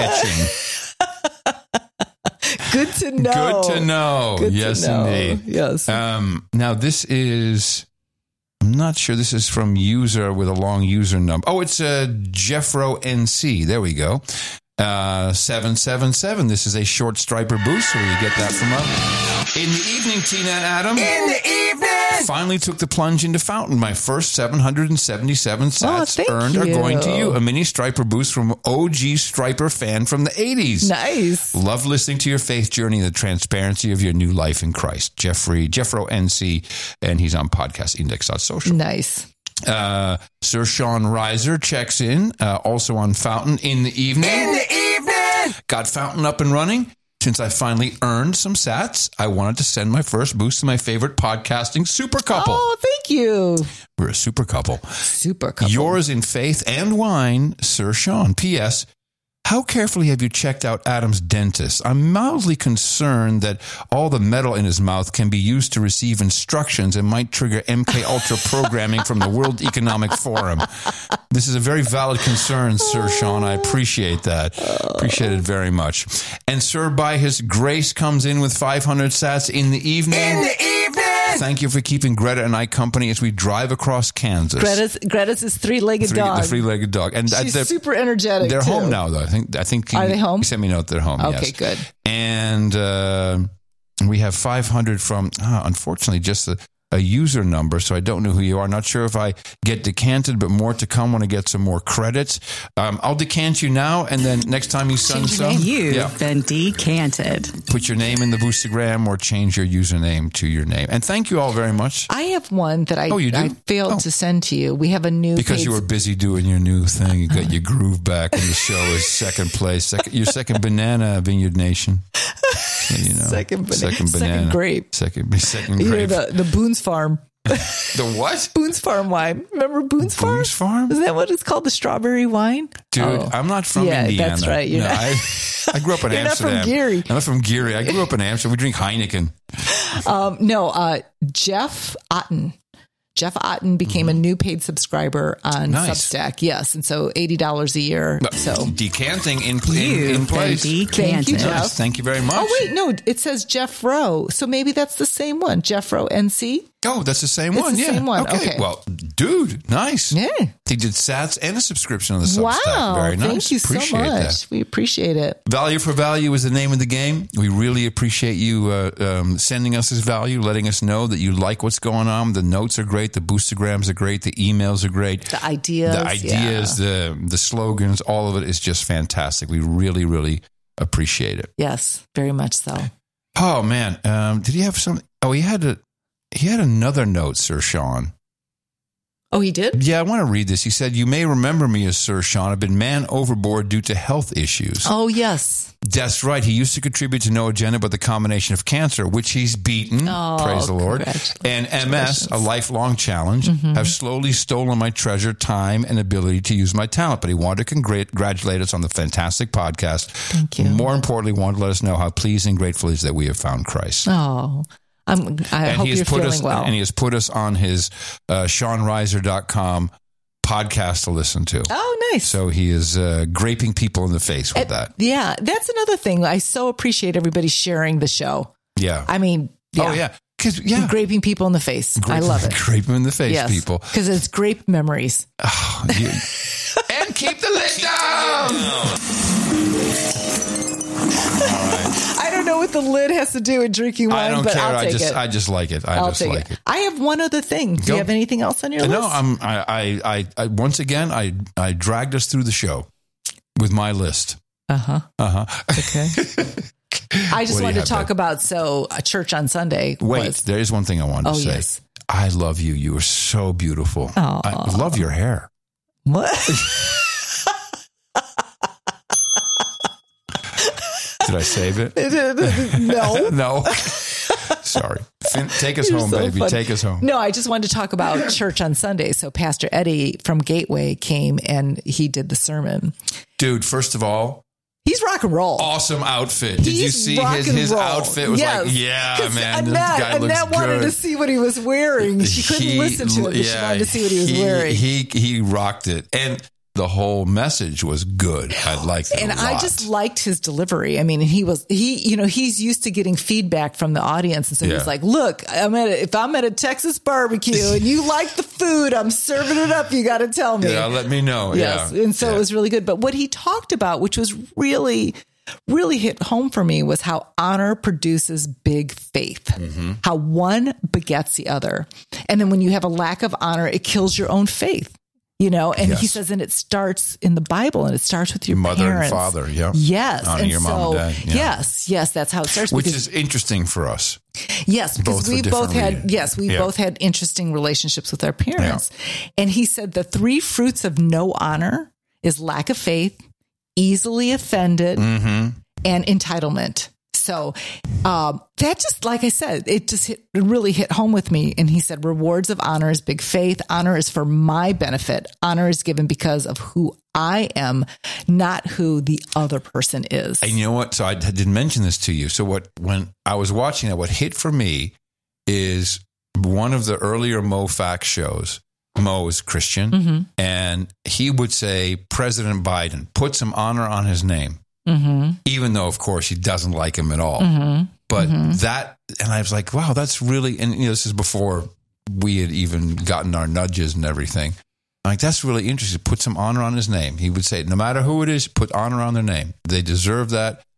etching. Good to know. Good to know. Good yes, to know. indeed. Yes. Um, now, this is, I'm not sure, this is from user with a long user number. Oh, it's uh, Jeffro N C. There we go. Uh, seven seven seven. This is a short striper boost, so you get that from us. In the evening, Tina and Adam. In the evening. Finally took the plunge into Fountain. My first seven hundred seventy-seven sats oh, earned you. are going to you. A mini striper boost from O G Striper fan from the eighties. Nice. Love listening to your faith journey and the transparency of your new life in Christ. Jeffrey, Jeffro N C, and he's on podcast index dot social. Nice. Uh, Sir Sean Reiser checks in, uh, also on Fountain in the evening. In the evening! Got Fountain up and running. Since I finally earned some sats, I wanted to send my first boost to my favorite podcasting super couple. Oh, thank you. We're a super couple. Super couple. Yours in faith and wine, Sir Sean. P S. How carefully have you checked out Adam's dentist? I'm mildly concerned that all the metal in his mouth can be used to receive instructions and might trigger M K Ultra programming from the World Economic Forum. This is a very valid concern, Sir Sean. I appreciate that. Appreciate it very much. And Sir, by his grace, comes in with five hundred sats in the evening. In the evening! Thank you for keeping Greta and I company as we drive across Kansas. Greta's, Greta's his three-legged Three, dog. The three-legged dog. And She's they're, super energetic, They're too. home now, though. I think. I think. He, Are they home? He sent me a note. They're home. Okay, yes. good. And uh, we have five hundred from. Ah, unfortunately, just the a user number, so I don't know who you are. Not sure if I get decanted, but more to come when I get some more credits. Um, I'll decant you now, and then next time you send some, You've yeah, been decanted. put your name in the Boostagram or change your username to your name. And thank you all very much. I have one that I, Oh, you do? I failed Oh. to send to you. We have a new Because paid you were busy doing your new thing. You got your groove back, and the show is second place. Second, your second banana, Vineyard Nation. So, you know, Second bana- second second banana. grape. Second, second you know, grape. the, the Boone's Farm. The what? Boone's Farm wine. Remember Boone's Farm? Boone's Farm? Isn't that what it's called? The strawberry wine? Dude, Oh. I'm not from Yeah, Indiana. that's right. You're no, not- I, I grew up in You're not from Amsterdam. Geary. I'm not from Geary. I grew up in Amsterdam. We drink Heineken. Um, no, uh, Jeff Otten. Jeff Otten became a new paid subscriber on Nice. Substack. Yes. And so eighty dollars a year. So Decanting in, in, in You've been place. decanted. Thank you, Jeff. Nice. Thank you very much. Oh, wait, no, it says Jeff Rowe. So maybe that's the same one. Jeff Rowe N C. Oh, that's the same It's one. the yeah. same one. Okay. Well, dude, nice. Yeah. He did sats and a subscription on the Substack. Wow. Very nice. Thank you appreciate so much. That. We appreciate it. Value for value is the name of the game. We really appreciate you uh, um, sending us this value, letting us know that you like what's going on. The notes are great. The boostagrams are great. The emails are great. The ideas. The ideas, Yeah. the the slogans, all of it is just fantastic. We really, really appreciate it. Yes, very much so. Oh man, um, did he have some? Oh, he had a he had another note, Sir Sean. Oh, he did? Yeah, I want to read this. He said, "You may remember me as Sir Sean. I've been man overboard due to health issues." Oh, yes. That's right. He used to contribute to No Agenda, but the combination of cancer, which he's beaten, Oh, praise the Lord, congratulations. and M S, a lifelong challenge, Mm-hmm. have slowly stolen my treasure, time, and ability to use my talent. But he wanted to congrat- congratulate us on the fantastic podcast. Thank you. More importantly, wanted to let us know how pleased and grateful he is that we have found Christ. Oh, I'm, I and hope he has you're put feeling us, well. and he has put us on his uh, Sean Reiser dot com podcast to listen to. Oh, nice. So he is uh, graping people in the face with Uh, that. Yeah, that's another thing. I so appreciate everybody sharing the show. Yeah. I mean, yeah. Oh, yeah. Because, yeah. Graping people in the face. I Grape- love it. Grape them in the face, Yes. people. Because it's grape memories. Oh, you- and keep the lid down. I don't know what the lid has to do with drinking wine, I don't but care. I'll I take just, it. I just like it. I I'll just take like it. it. I have one other thing. Do Go. you have anything else on your No, list? I'm. I, I, I, I. Once again, I, I dragged us through the show with my list. Uh huh. Uh huh. Okay. I just What do you wanted to have, talk babe? about so a church on Sunday. Wait, was, there is one thing I wanted Oh, to say. yes. I love you. You are so beautiful. Aw. I love your hair. what? Did I save it? no. No. Sorry. Fin- take us You're home, so baby. funny. Take us home. No, I just wanted to talk about church on Sunday. So Pastor Eddie from Gateway came and he did the sermon. Dude, first of all, He's rock and roll. awesome outfit. Did you He's see rock his, and his roll. outfit? Was Yes. like, yeah, 'Cause man, this Annette, guy looks Annette wanted good. to see what he was wearing. She couldn't He- listen to it, but she wanted to see what he was he, wearing. He he rocked it, and the whole message was good. I liked it And a I lot. just liked his delivery. I mean, he was he, you know, he's used to getting feedback from the audience, and so Yeah. he's like, "Look, I'm at a, if I'm at a Texas barbecue and you like the food, I'm serving it up. You got to tell me." yeah, let me know. Yes, Yeah, and so yeah. it was really good. But what he talked about, which was really, really hit home for me, was how honor produces big faith. Mm-hmm. How one begets the other, and then when you have a lack of honor, it kills your own faith. You know, and he Yes. says, and it starts in the Bible, and it starts with your Mother and parents. father, yeah. Yes, Honor and your so mom and dad, yeah. yes, yes, that's how it starts. which because, is interesting for us. yes, because both for we both different had reasons. yes, we Yeah. both had interesting relationships with our parents, and he said the three fruits of no honor is lack of faith, easily offended, Mm-hmm. and entitlement. So um, that just, like I said, it just hit, it really hit home with me. And he said, rewards of honor is big faith. Honor is for my benefit. Honor is given because of who I am, not who the other person is. And you know what? So I didn't mention this to you. So what, when I was watching that, what hit for me is one of the earlier Mo Fax shows. Mo is Christian, Mm-hmm. and he would say, President Biden, put some honor on his name. Mm-hmm. Even though, of course, he doesn't like him at all. Mm-hmm. But Mhm. that, and I was like, wow, that's really, and you know, this is before we had even gotten our nudges and everything. I'm like, that's really interesting. Put some honor on his name. He would say, no matter who it is, put honor on their name. They deserve that.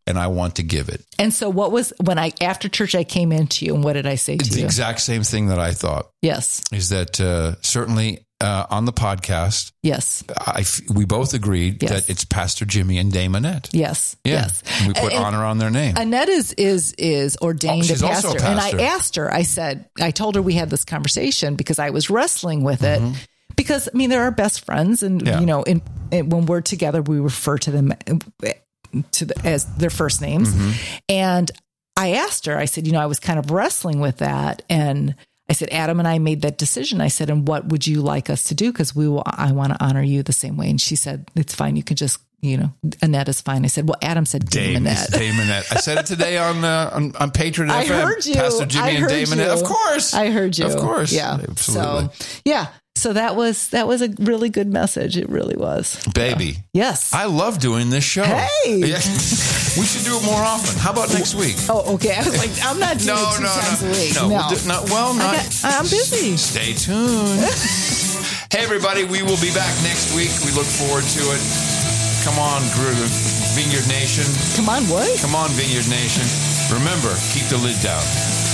and I want to give it. And so what was, when I, after church, I came into you and what did I say to It's you? the exact same thing that I thought. Yes. Is that uh, certainly uh, on the podcast, Yes. I f- we both agreed Yes. that it's Pastor Jimmy and Dame Annette. Yes. Yeah. Yes. And we put And- honor on their name. Annette is is is ordained Oh, she's a also pastor. a And pastor. I asked her, I said, I told her we had this conversation because I was wrestling with it. Because, I mean, they're our best friends. And, Mm-hmm. Yeah. you know, in, in, when we're together, we refer to them to the, as their first names. Mm-hmm. And I asked her, I said, you know, I was kind of wrestling with that. And I said, Adam and I made that decision. I said, and what would you like us to do? Because we will, I want to honor you the same way. And she said, it's fine. You can just, you know, Annette is fine. I said, well, Adam said Dame, Dame, Annette. Dame Annette. I said it today on uh, on, on Patriot I F M. heard you. Pastor Jimmy I and heard Dame Annette. you. Of course. I heard you. Of course. Yeah. Absolutely. So, yeah. So that was that was a really good message. It really was. Baby. Yes. I love doing this show. Hey. Yeah. We should do it more often. How about next week? Oh, okay. I was like, I'm not doing No, it two no, times no. a week. No, No. we'll do- not- well, I not. got, I'm busy. Stay tuned. Hey, everybody, we will be back next week. We look forward to it. Come on, Gr- Vineyard Nation. Come on, what? Come on, Vineyard Nation. Remember, keep the lid down.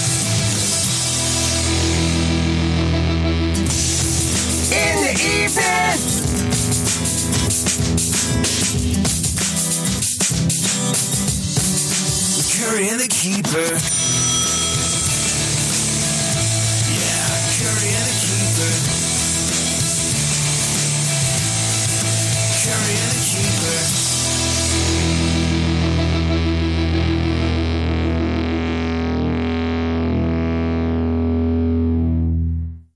In the evening. Curry and the Keeper.